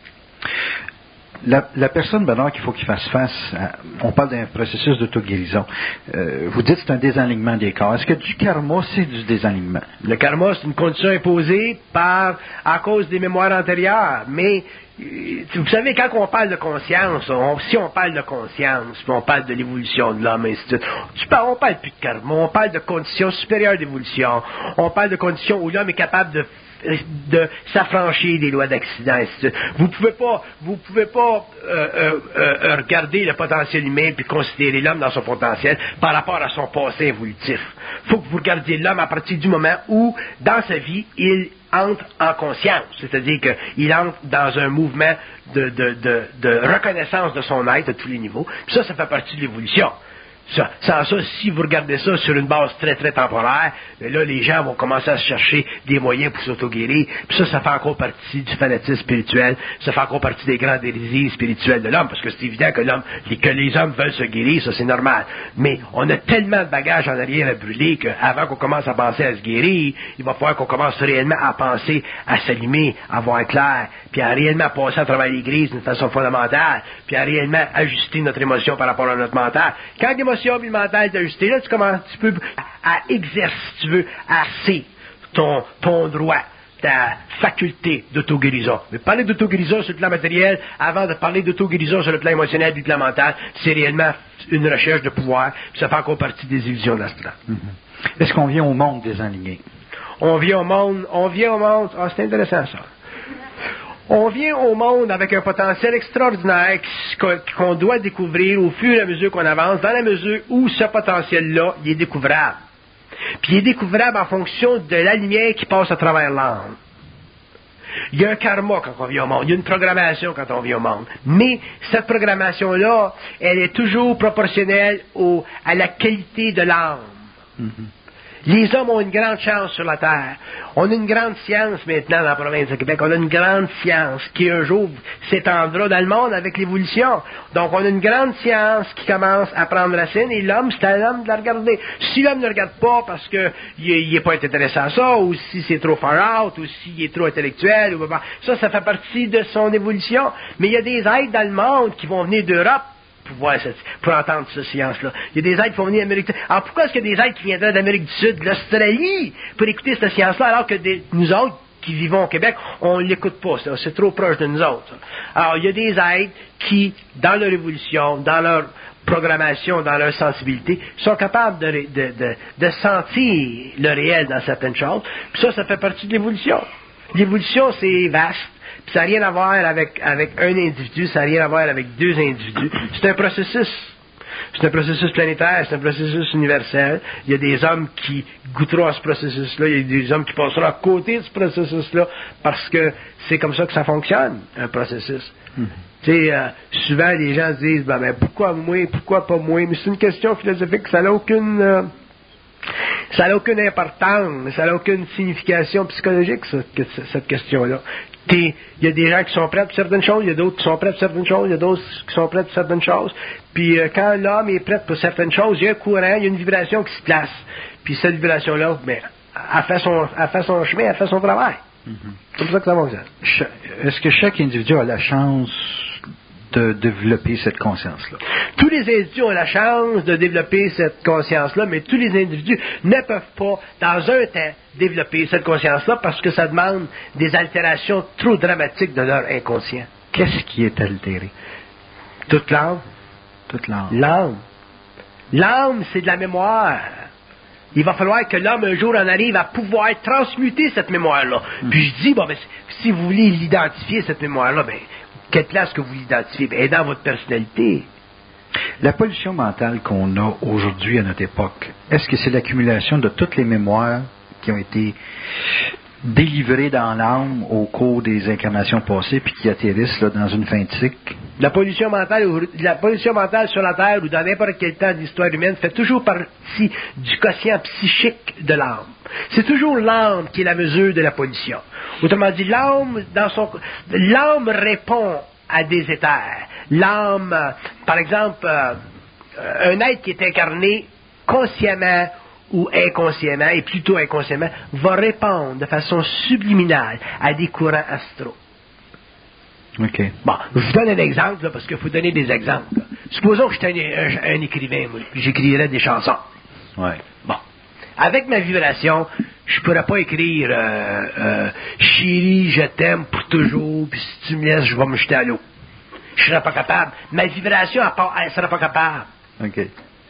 La personne, Bernard, qu'il faut qu'il fasse face on parle d'un processus d'auto-guérison. Vous dites que c'est un désalignement des corps. Est-ce que du karma, c'est du désalignement? Le karma, c'est une condition imposée à cause des mémoires antérieures. Mais, vous savez, quand on parle de conscience, si on parle de conscience, puis on parle de l'évolution de l'homme, on parle plus de karma, on parle de conditions supérieures d'évolution. On parle de conditions où l'homme est capable de s'affranchir des lois d'accident. Vous pouvez pas regarder le potentiel humain puis considérer l'homme dans son potentiel par rapport à son passé évolutif. Il faut que vous regardiez l'homme à partir du moment où, dans sa vie, il entre en conscience, c'est-à-dire qu'il entre dans un mouvement de reconnaissance de son être à tous les niveaux. Puis ça fait partie de l'évolution. Sans ça, si vous regardez ça sur une base très, très temporaire, là, les gens vont commencer à se chercher des moyens pour s'auto-guérir. Puis ça fait encore partie du fanatisme spirituel. Ça fait encore partie des grands désirs spirituels de l'homme, parce que c'est évident que les hommes veulent se guérir, ça c'est normal. Mais on a tellement de bagages en arrière à brûler qu'avant qu'on commence à penser à se guérir, il va falloir qu'on commence réellement à penser à s'allumer, à voir clair, puis à réellement passer à travers l'Église d'une façon fondamentale, puis à réellement ajuster notre émotion par rapport à notre mental. Quand l'émotion et le mental est ajusté, là, tu commences un petit peu à exercer, si tu veux, à asser ton droit, ta faculté d'auto-guérison. Mais parler d'auto-guérison sur le plan matériel, avant de parler d'auto-guérison sur le plan émotionnel et du plan mental, c'est réellement une recherche de pouvoir, puis ça fait encore partie des illusions de l'astral. Mm-hmm. Est-ce qu'on vient au monde désaligné? On vient au monde, c'est intéressant ça. On vient au monde avec un potentiel extraordinaire qu'on doit découvrir au fur et à mesure qu'on avance, dans la mesure où ce potentiel-là, il est découvrable. Puis il est découvrable en fonction de la lumière qui passe à travers l'âme. Il y a un karma quand on vient au monde, il y a une programmation quand on vient au monde. Mais cette programmation-là, elle est toujours proportionnelle à la qualité de l'âme. Mm-hmm. Les hommes ont une grande chance sur la Terre. On a une grande science maintenant dans la province de Québec. On a une grande science qui un jour s'étendra dans le monde avec l'évolution. Donc on a une grande science qui commence à prendre racine et l'homme, c'est à l'homme de la regarder. Si l'homme ne regarde pas parce qu'il n'est pas intéressé à ça, ou si c'est trop far out, ou s'il est trop intellectuel, ça fait partie de son évolution. Mais il y a des êtres dans le monde qui vont venir d'Europe pour entendre cette science-là. Il y a des êtres qui vont venir d'Amérique du Sud. Alors pourquoi est-ce qu'il y a des êtres qui viendraient d'Amérique du Sud, de l'Australie, pour écouter cette science-là, alors que nous autres, qui vivons au Québec, on ne l'écoute pas. C'est trop proche de nous autres. Alors il y a des êtres qui, dans leur évolution, dans leur programmation, dans leur sensibilité, sont capables de sentir le réel dans certaines choses. Puis ça fait partie de l'évolution. L'évolution, c'est vaste. Puis ça n'a rien à voir avec un individu, ça n'a rien à voir avec deux individus. C'est un processus. C'est un processus planétaire, c'est un processus universel. Il y a des hommes qui goûteront à ce processus-là, il y a des hommes qui passeront à côté de ce processus-là, parce que c'est comme ça que ça fonctionne, un processus. Mm-hmm. Tu sais, souvent les gens se disent, ben pourquoi moi, pourquoi pas moi? Mais c'est une question philosophique, ça n'a aucune importance, ça n'a aucune signification psychologique, cette question-là. Il y a des gens qui sont prêts pour certaines choses, il y a d'autres qui sont prêts pour certaines choses, il y a d'autres qui sont prêts pour certaines choses. Puis quand l'homme est prêt pour certaines choses, il y a un courant, il y a une vibration qui se place. Puis cette vibration-là, elle fait son chemin, elle fait son travail. Mm-hmm. C'est comme ça que ça fonctionne. Est-ce que chaque individu a la chance de développer cette conscience-là? Tous les individus ont la chance de développer cette conscience-là, mais tous les individus ne peuvent pas, dans un temps, développer cette conscience-là parce que ça demande des altérations trop dramatiques de leur inconscient. Qu'est-ce qui est altéré? Toute l'âme. Toute l'âme. L'âme. L'âme, c'est de la mémoire. Il va falloir que l'homme, un jour, en arrive à pouvoir transmuter cette mémoire-là. Puis je dis, si vous voulez l'identifier, cette mémoire-là, quelle place que vous l'identifiez? Elle est dans votre personnalité. La pollution mentale qu'on a aujourd'hui à notre époque, est-ce que c'est l'accumulation de toutes les mémoires qui ont été délivrées dans l'âme au cours des incarnations passées puis qui atterrissent là, dans une fin de cycle? La pollution mentale sur la Terre ou dans n'importe quel temps de l'histoire humaine fait toujours partie du quotient psychique de l'âme. C'est toujours l'âme qui est la mesure de la pollution. Autrement dit, l'âme répond à des éthers. L'âme, par exemple, un être qui est incarné consciemment ou inconsciemment, et plutôt inconsciemment, va répondre de façon subliminale à des courants astraux. OK. Bon, je vous donne un exemple, là, parce qu'il faut donner des exemples. Là. Supposons que j'étais un écrivain, moi, puis j'écrirais des chansons. Ouais. Bon. Avec ma vibration, je pourrais pas écrire chérie, je t'aime pour toujours, puis si tu me laisses, je vais me jeter à l'eau. Je serais pas capable. Ma vibration, elle serait pas capable. OK.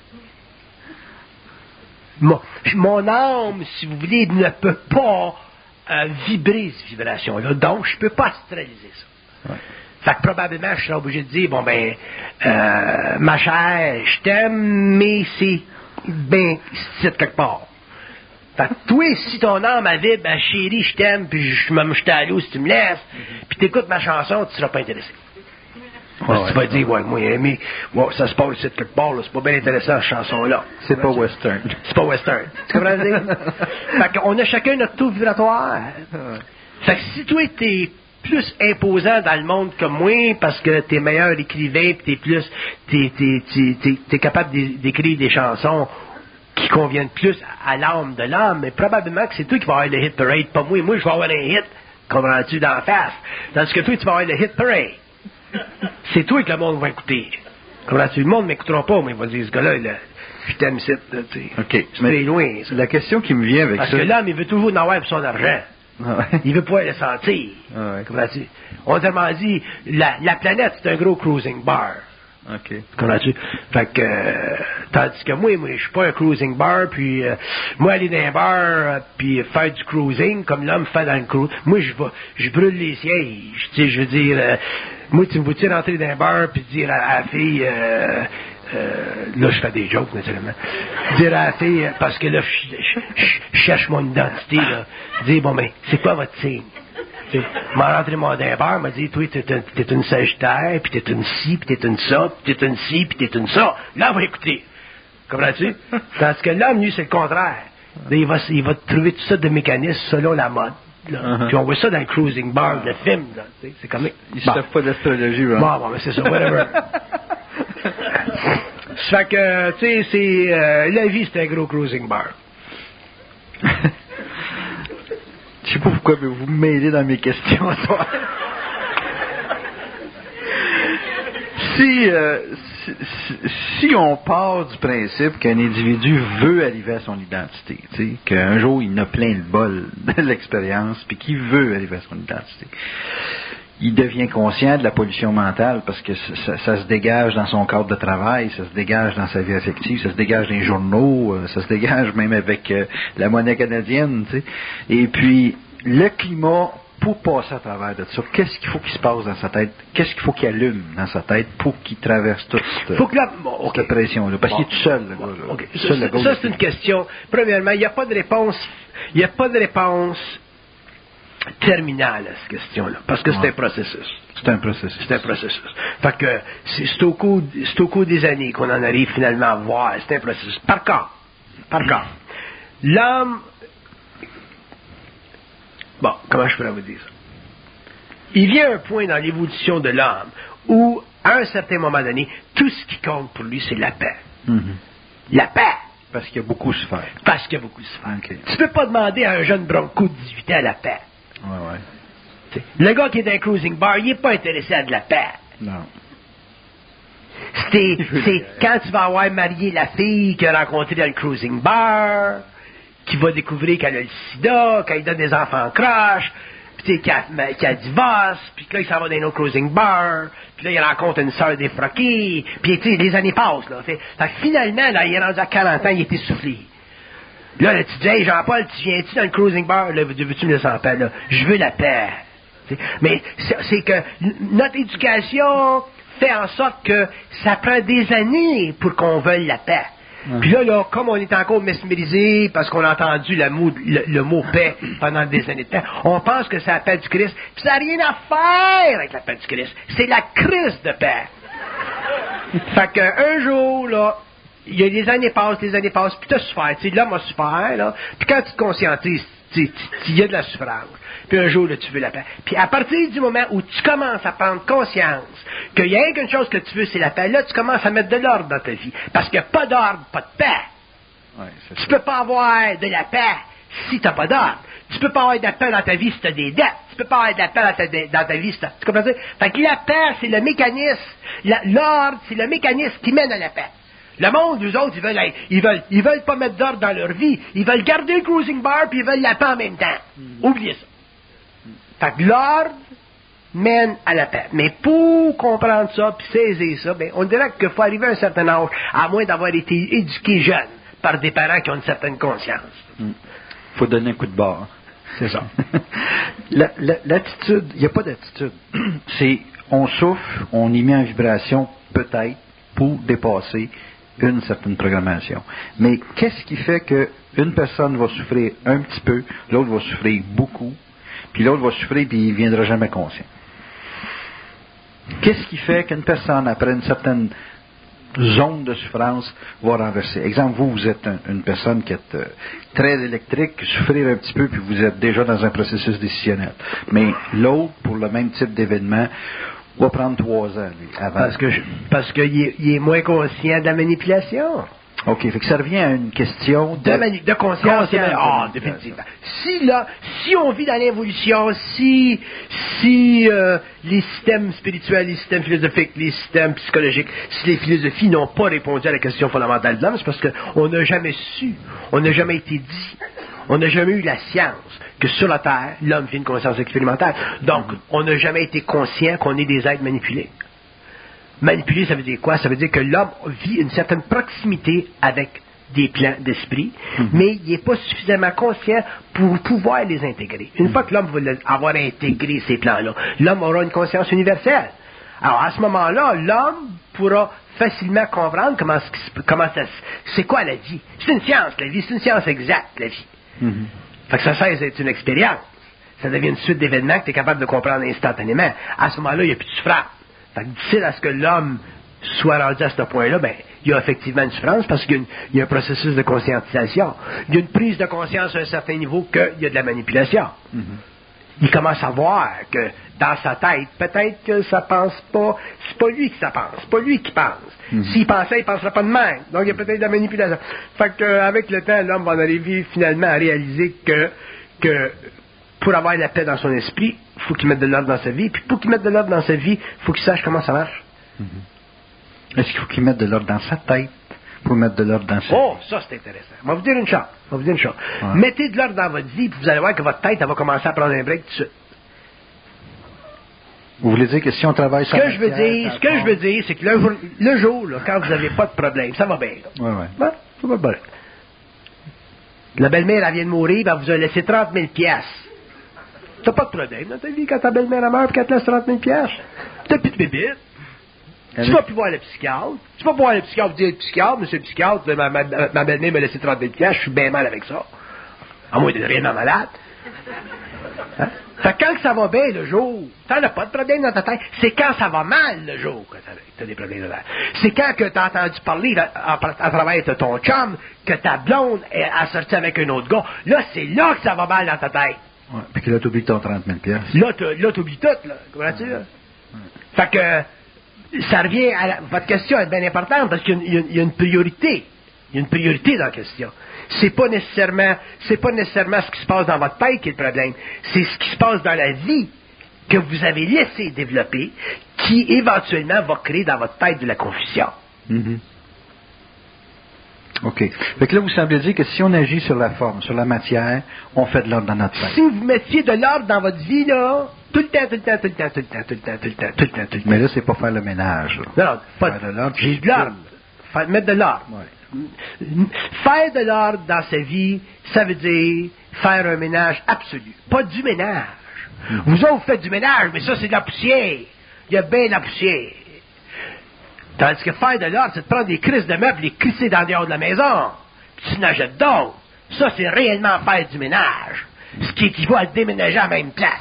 Mon âme, si vous voulez, ne peut pas vibrer cette vibration-là. Donc, je peux pas astraliser ça. Ouais. Fait que probablement, je serais obligé de dire, ma chère, je t'aime, mais c'est c'est quelque part. Fait que toi, si ton âme vibre, chérie, je t'aime, puis je me jette à l'eau si tu me laisses, puis t'écoutes ma chanson, tu seras pas intéressé. Tu vas dire, moi, aimé, ça se passe ici quelque part, là, c'est pas bien intéressant, cette chanson-là. C'est pas western. C'est pas western. Tu comprends ce que je veux dire? Fait qu'on a chacun notre taux vibratoire. Fait que si toi, t'es plus imposant dans le monde que moi, parce que t'es meilleur écrivain, pis t'es capable d'écrire des chansons qui conviennent plus à l'âme de l'homme, mais probablement que c'est toi qui vas avoir le hit parade, pas moi. Moi, je vais avoir un hit, comprends-tu, d'en face. Tandis que toi, tu vas avoir le hit parade. C'est toi que le monde va écouter. Comprends-tu? Le monde ne m'écoutera pas, mais il va dire, ce gars-là, je t'aime ici, tu sais. OK. C'est loin, ça. La question qui me vient avec parce ça... Parce que l'homme, il veut toujours en avoir pour son argent. Il veut pouvoir le sentir. Comprends-tu? Autrement dit, la planète, c'est un gros cruising bar. OK. Comprends-tu? Fait que, tandis que moi, je suis pas un cruising bar, puis moi, aller dans un bar, puis faire du cruising, comme l'homme fait dans le cruise, moi, je brûle les sièges. Tu sais, je veux dire, moi, tu me vois-tu rentrer dans un bar, puis dire à la fille, là, je fais des jokes, naturellement. Dire à la fille, parce que là, je cherche mon identité, là. Dire, bon, ben, c'est quoi votre signe? M'a rentré mon d'un bar, m'a dit, toi, t'es une Sagittaire, puis t'es une ci, puis t'es une ça, puis t'es une ci, puis t'es une ça. Là, on va écouter. Comprends-tu? Parce que l'homme, lui, c'est le contraire. Là, il va trouver tout ça de mécanismes selon la mode. Puis on voit ça dans le cruising bar, le film. Là, c'est comme... Ils ne savent pas d'astrologie, là. Bon, mais c'est ça, whatever. Ça fait que, tu sais, c'est... la vie, c'est un gros cruising bar. Je sais pas pourquoi, mais vous me mêlez dans mes questions, toi. Si on part du principe qu'un individu veut arriver à son identité, tu sais, qu'un jour il a plein le bol de l'expérience, puis qu'il veut arriver à son identité, il devient conscient de la pollution mentale parce que ça se dégage dans son cadre de travail, ça se dégage dans sa vie affective, ça se dégage dans les journaux, ça se dégage même avec la monnaie canadienne, tu sais. Et puis, le climat, pour passer à travers de ça, qu'est-ce qu'il faut qu'il se passe dans sa tête? Qu'est-ce qu'il faut qu'il allume dans sa tête pour qu'il traverse toute cette pression-là? Parce qu'il est tout seul, le gars. Okay. Ça, c'est une question. Premièrement, il n'y a pas de réponse. Il n'y a pas de réponse terminale à cette question-là, parce que c'est un processus. C'est un processus. Fait que c'est au cours des années qu'on en arrive finalement à voir. C'est un processus. Par contre, l'homme... Bon, comment je pourrais vous dire ça? Il vient un point dans l'évolution de l'homme où, à un certain moment donné, tout ce qui compte pour lui, c'est la paix. Mm-hmm. La paix. Parce qu'il y a beaucoup souffert. Okay. Tu peux pas demander à un jeune bronco de 18 ans la paix. Ouais. T'sais, le gars qui est dans un cruising bar, il n'est pas intéressé à de la paix. Non. C'est quand tu vas avoir marié la fille qu'il a rencontrée dans le cruising bar, qui va découvrir qu'elle a le sida, qu'elle donne des enfants en croche, puis qu'elle divorce, puis que là, il s'en va dans un autre cruising bar, puis là, il rencontre une sœur défroquée, puis les années passent, là. Fait que finalement, là, il est rendu à 40 ans, il est essoufflé. Là, tu dis, hey, Jean-Paul, tu viens-tu dans le cruising bar? Là, veux-tu me laisser en paix, là? Je veux la paix. T'sais, mais c'est que notre éducation fait en sorte que ça prend des années pour qu'on veuille la paix. Puis là, comme on est encore mesmérisé parce qu'on a entendu le mot paix pendant des années de temps, on pense que c'est la paix du Christ. Puis ça n'a rien à faire avec la paix du Christ. C'est la crise de paix. Fait qu'un jour, là, il y a des années passent, puis tu as souffert. Tu sais, l'homme a souffert, là. Puis quand tu te conscientises, il y a de la souffrance. Puis un jour, là, tu veux la paix. Puis à partir du moment où tu commences à prendre conscience qu'il y a quelque chose que tu veux, c'est la paix, là, tu commences à mettre de l'ordre dans ta vie. Parce qu'il n'y a pas d'ordre, pas de paix. Ouais, tu ne peux pas avoir de la paix si tu n'as pas d'ordre. Tu ne peux pas avoir de la paix dans ta vie si tu as des dettes. Tu ne peux pas avoir de la paix dans ta vie si tu as... Tu comprends ça? Fait que la paix, c'est le mécanisme. L'ordre, c'est le mécanisme qui mène à la paix. Le monde, eux autres, ils veulent pas mettre d'ordre dans leur vie. Ils veulent garder le cruising bar puis ils veulent la paix en même temps. Oubliez ça. Fait que l'ordre mène à la paix. Mais pour comprendre ça puis saisir ça, ben, on dirait qu'il faut arriver à un certain âge, à moins d'avoir été éduqué jeune par des parents qui ont une certaine conscience. Faut donner un coup de barre. C'est ça. L'attitude, il n'y a pas d'attitude. C'est, on souffle, on y met en vibration, peut-être, pour dépasser une certaine programmation. Mais qu'est-ce qui fait qu'une personne va souffrir un petit peu, l'autre va souffrir beaucoup, puis l'autre va souffrir puis il ne viendra jamais conscient? Qu'est-ce qui fait qu'une personne, après une certaine zone de souffrance, va renverser? Exemple, vous êtes une personne qui est très électrique, souffrir un petit peu, puis vous êtes déjà dans un processus décisionnel. Mais l'autre, pour le même type d'événement, va prendre 3 ans, lui, avant. Parce qu'il est moins conscient de la manipulation. OK, fait que ça revient à une question de conscience. Définitivement. Si on vit dans l'évolution, si les systèmes spirituels, les systèmes philosophiques, les systèmes psychologiques, si les philosophies n'ont pas répondu à la question fondamentale de l'homme, c'est parce qu'on n'a jamais su, on n'a jamais été dit, on n'a jamais eu la science que sur la Terre, l'homme vit une conscience expérimentale. Donc, on n'a jamais été conscient qu'on est des êtres manipulés. Manipuler, ça veut dire quoi? Ça veut dire que l'homme vit une certaine proximité avec des plans d'esprit, mais il n'est pas suffisamment conscient pour pouvoir les intégrer. Une fois que l'homme va avoir intégré ces plans-là, l'homme aura une conscience universelle. Alors, à ce moment-là, l'homme pourra facilement comprendre c'est quoi la vie. C'est une science, la vie. C'est une science exacte, la vie. Fait que ça cesse d'être une expérience. Ça devient une suite d'événements que tu es capable de comprendre instantanément. À ce moment-là, il n'y a plus de souffrance. Fait que d'ici à ce que l'homme soit rendu à ce point-là, il y a effectivement une souffrance parce qu'il y a un processus de conscientisation. Il y a une prise de conscience à un certain niveau qu'il y a de la manipulation. Il commence à voir que dans sa tête, peut-être que ça pense pas, c'est pas lui qui ça pense, c'est pas lui qui pense. S'il pensait, il penserait pas de même. Donc il y a peut-être de la manipulation. Fait qu'avec le temps, l'homme va en arriver finalement à réaliser que pour avoir la paix dans son esprit, il faut qu'il mette de l'ordre dans sa vie. Puis pour qu'il mette de l'ordre dans sa vie, il faut qu'il sache comment ça marche. Est-ce qu'il faut qu'il mette de l'ordre dans sa tête pour mettre de l'ordre dans sa vie? Oh, ça c'est intéressant. On va vous dire une chose. Ouais. Mettez de l'ordre dans votre vie, puis vous allez voir que votre tête, elle va commencer à prendre un break tout de suite. Vous voulez dire que si on travaille sur Ce que je veux dire, c'est que le jour, là, quand vous n'avez pas de problème, ça va bien. Oui. Ça va bien. La belle-mère, elle vient de mourir, ben vous a laissé 30 000 piastres. T'as pas de problème dans ta vie quand ta belle-mère a meurt et qu'elle te laisse 30 000 piastres. T'as plus de bébite. Tu vas plus voir le psychiatre. Tu vas voir le psychiatre dire, monsieur le psychiatre, ma belle-mère m'a laissé 30 000 piastres, je suis bien mal avec ça. À moins d'être réellement malade. Hein? Fait que quand ça va bien le jour, t'en as pas de problème dans ta tête. C'est quand ça va mal le jour que t'as des problèmes de tête. C'est quand que t'as entendu parler à travers de ton chum que ta blonde a sorti avec un autre gars. Là, c'est là que ça va mal dans ta tête. Ouais, puis que là, t'oublies ton 30 000 piastres. Là, t'oublies tout, là. Comprends-tu, là? Fait que, ça revient à votre question est bien importante parce qu'il y a une priorité. Il y a une priorité dans la question. C'est pas nécessairement ce qui se passe dans votre tête qui est le problème. C'est ce qui se passe dans la vie que vous avez laissé développer qui, éventuellement, va créer dans votre tête de la confusion. OK. Fait que là, vous semblez dire que si on agit sur la forme, sur la matière, on fait de l'ordre dans notre tête. Si vous mettiez de l'ordre dans votre vie, là, tout le temps. Mais là, c'est pas faire le ménage. Là. Non, pas faire de l'ordre. J'ai de l'ordre. Mettre de l'ordre. Ouais. Faire de l'ordre dans sa vie, ça veut dire faire un ménage absolu. Pas du ménage. Vous autres, vous faites du ménage, mais ça, c'est de la poussière. Il y a bien de la poussière. Tandis que faire de l'ordre, c'est de prendre des crises de meubles et les crisser dans le dehors de la maison. Puis tu n'achètes d'autres. Ça, c'est réellement faire du ménage. Ce qui équivaut à le déménager à la même place.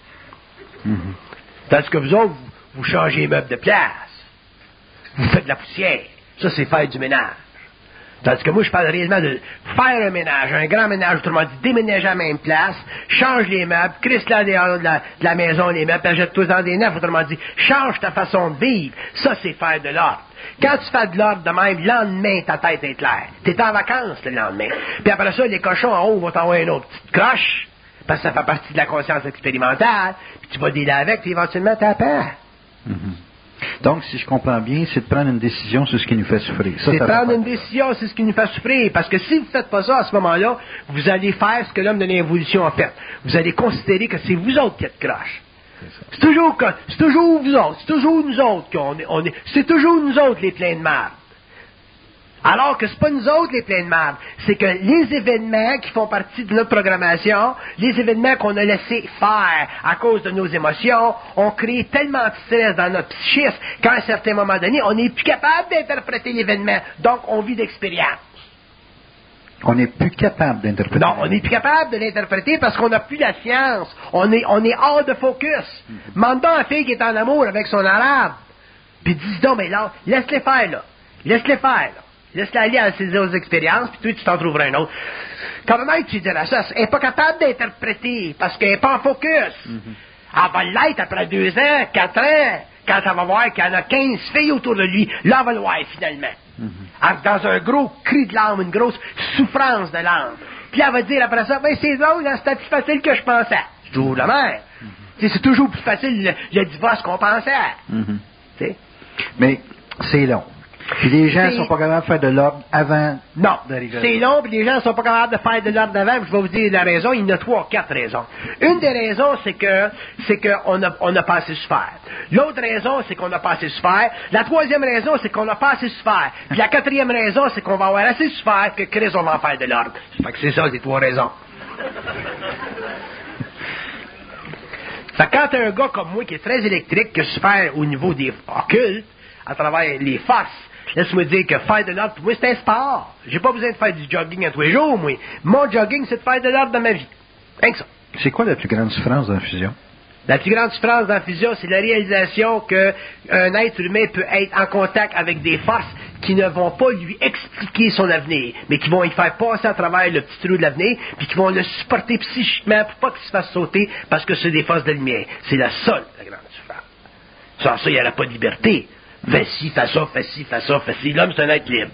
Tandis que vous autres, vous changez les meubles de place. Vous faites de la poussière. Ça, c'est faire du ménage. Tandis que moi, je parle réellement de faire un ménage, un grand ménage, autrement dit, déménager à la même place, change les meubles, crisse là dehors de la maison les meubles, achète-toi dans des neufs, autrement dit, change ta façon de vivre. Ça, c'est faire de l'ordre. Quand tu fais de l'ordre de même, le lendemain, ta tête est claire. T'es en vacances le lendemain. Puis après ça, les cochons en haut vont t'envoyer une autre petite croche, parce que ça fait partie de la conscience expérimentale, puis tu vas dealer avec, puis éventuellement, t'as peur. Donc, si je comprends bien, c'est de prendre une décision sur ce qui nous fait souffrir. C'est de prendre une décision sur ce qui nous fait souffrir. Parce que si vous ne faites pas ça, à ce moment-là, vous allez faire ce que l'homme de l'évolution a fait. Vous allez considérer que c'est vous autres qui êtes croche. C'est toujours vous autres. C'est toujours nous autres c'est toujours nous autres les pleins de marde. Alors que c'est pas nous autres les pleins de marde. C'est que les événements qui font partie de notre programmation, les événements qu'on a laissés faire à cause de nos émotions, ont créé tellement de stress dans notre psychisme qu'à un certain moment donné, on n'est plus capable d'interpréter l'événement. Donc, on vit d'expérience. On n'est plus capable d'interpréter. Non, on n'est plus capable de l'interpréter parce qu'on n'a plus la science. On est hors de focus. Demande donc à la fille qui est en amour avec son arabe. Puis dis donc, mais là, laisse-les faire, là. Laisse-les faire, là. Laisse-les aller à ses autres expériences, puis toi, tu t'en trouveras un autre. Comment tu diras ça? Elle n'est pas capable d'interpréter parce qu'elle n'est pas en focus. Elle va l'être après 2 ans, 4 ans, quand elle va voir qu'il y en a 15 filles autour de lui. Là, elle va le voir, finalement. Dans un gros cri de l'âme, une grosse souffrance de l'âme. Puis elle va dire après ça, ben c'est drôle, hein, c'était plus facile que je pensais. C'est toujours la même. C'est toujours plus facile le divorce qu'on pensait. Mais c'est long. Puis les gens ne sont pas capables de faire de l'ordre avant d'arriver. C'est long, puis les gens ne sont pas capables de faire de l'ordre avant. Je vais vous dire la raison. Il y en a 3 ou 4 raisons. Une des raisons, c'est qu'on n'a pas assez souffert. L'autre raison, c'est qu'on n'a pas assez souffert. La 3e raison, c'est qu'on n'a pas assez souffert. Puis la 4e raison, c'est qu'on va avoir assez souffert que Christ, on va en faire de l'ordre. Fait que c'est ça, les 3 raisons. Fait que quand t'as un gars comme moi qui est très électrique, qui a souffert au niveau des occultes, à travers les forces, laisse-moi dire que faire de l'ordre, pour moi, c'est un sport. J'ai pas besoin de faire du jogging à tous les jours, moi. Mon jogging, c'est de faire de l'ordre dans ma vie. Rien que ça. C'est quoi la plus grande souffrance dans la fusion? La plus grande souffrance dans la fusion, c'est la réalisation qu'un être humain peut être en contact avec des forces qui ne vont pas lui expliquer son avenir, mais qui vont y faire passer à travers le petit trou de l'avenir, puis qui vont le supporter psychiquement pour pas qu'il se fasse sauter, parce que c'est des forces de lumière. C'est la seule, la grande souffrance. Sans ça, il n'y aurait pas de liberté. Fais ci, fais ça, fais ci, fais ça, fais ci. L'homme, c'est un être libre.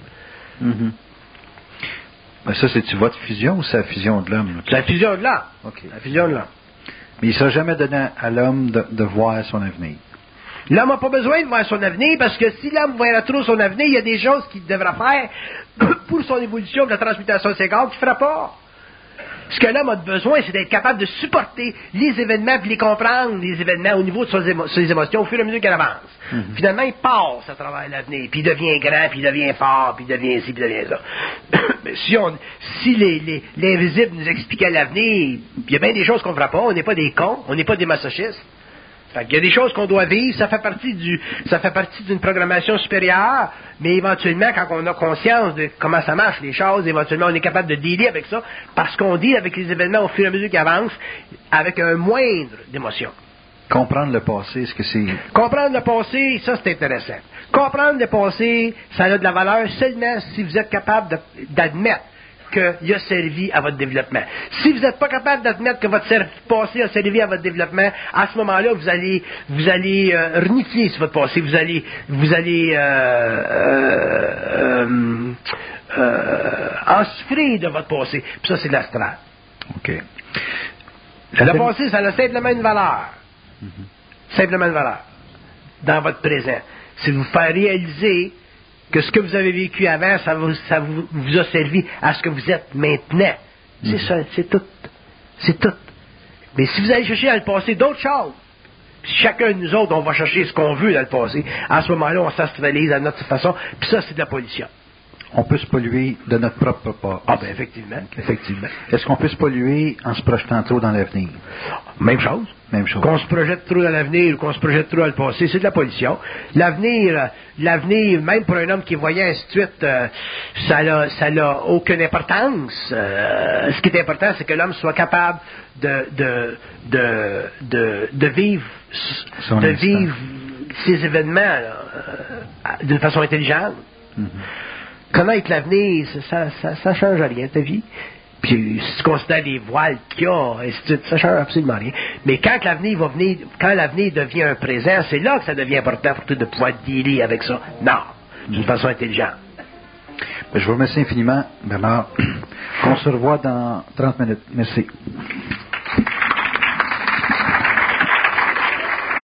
Ben ça, c'est-tu votre fusion ou c'est la fusion de l'homme? C'est la fusion de l'homme. Okay. La fusion de l'homme. Mais il ne sera jamais donné à l'homme de voir son avenir. L'homme n'a pas besoin de voir son avenir parce que si l'homme voit trop son avenir, il y a des choses qu'il devra faire pour son évolution de la transmutation sécale qu'il ne fera pas. Ce que l'homme a besoin, c'est d'être capable de supporter les événements et les comprendre, les événements au niveau de ses émotions au fur et à mesure qu'elle avance. Finalement, il passe à travers l'avenir, puis il devient grand, puis il devient fort, puis il devient ci, puis il devient ça. Mais si l'invisible nous expliquait l'avenir, il y a bien des choses qu'on ne fera pas, on n'est pas des cons, on n'est pas des masochistes. Fait qu'il y a des choses qu'on doit vivre, ça fait partie d'une programmation supérieure, mais éventuellement, quand on a conscience de comment ça marche, les choses, éventuellement, on est capable de dealer avec ça, parce qu'on deal avec les événements au fur et à mesure qu'ils avancent, avec un moindre d'émotion. Comprendre le passé, est-ce que c'est... Comprendre le passé, ça c'est intéressant. Comprendre le passé, ça a de la valeur seulement si vous êtes capable d'admettre qu'il a servi à votre développement. Si vous n'êtes pas capable d'admettre que votre passé a servi à votre développement, à ce moment-là, vous allez renifler sur votre passé, vous allez en souffrir de votre passé. Puis ça, c'est de l'astral. OK. Le passé, ça a simplement une valeur. Simplement une valeur. Dans votre présent. C'est vous faire réaliser que ce que vous avez vécu avant, ça vous a servi à ce que vous êtes maintenant. C'est ça, c'est tout. C'est tout. Mais si vous allez chercher dans le passé d'autres choses, puis chacun de nous autres, on va chercher ce qu'on veut dans le passé, à ce moment-là, on s'astralise à notre façon, puis ça, c'est de la pollution. On peut se polluer de notre propre part. Ah ben effectivement, effectivement. Est-ce qu'on peut se polluer en se projetant trop dans l'avenir? Même chose. Même chose. Qu'on se projette trop dans l'avenir ou qu'on se projette trop dans le passé, c'est de la pollution. L'avenir, même pour un homme qui est voyant, ainsi de suite, ça n'a aucune importance. Ce qui est important, c'est que l'homme soit capable de vivre ces événements d'une façon intelligente. Connaître l'avenir, ça change rien, ta vie. Puis, si tu considères les voiles qu'il y a, ça change absolument rien. Mais quand l'avenir devient un présent, c'est là que ça devient important pour toi de pouvoir dealer avec ça. Non, d'une façon intelligente. Je vous remercie infiniment, Bernard. On se revoit dans 30 minutes. Merci.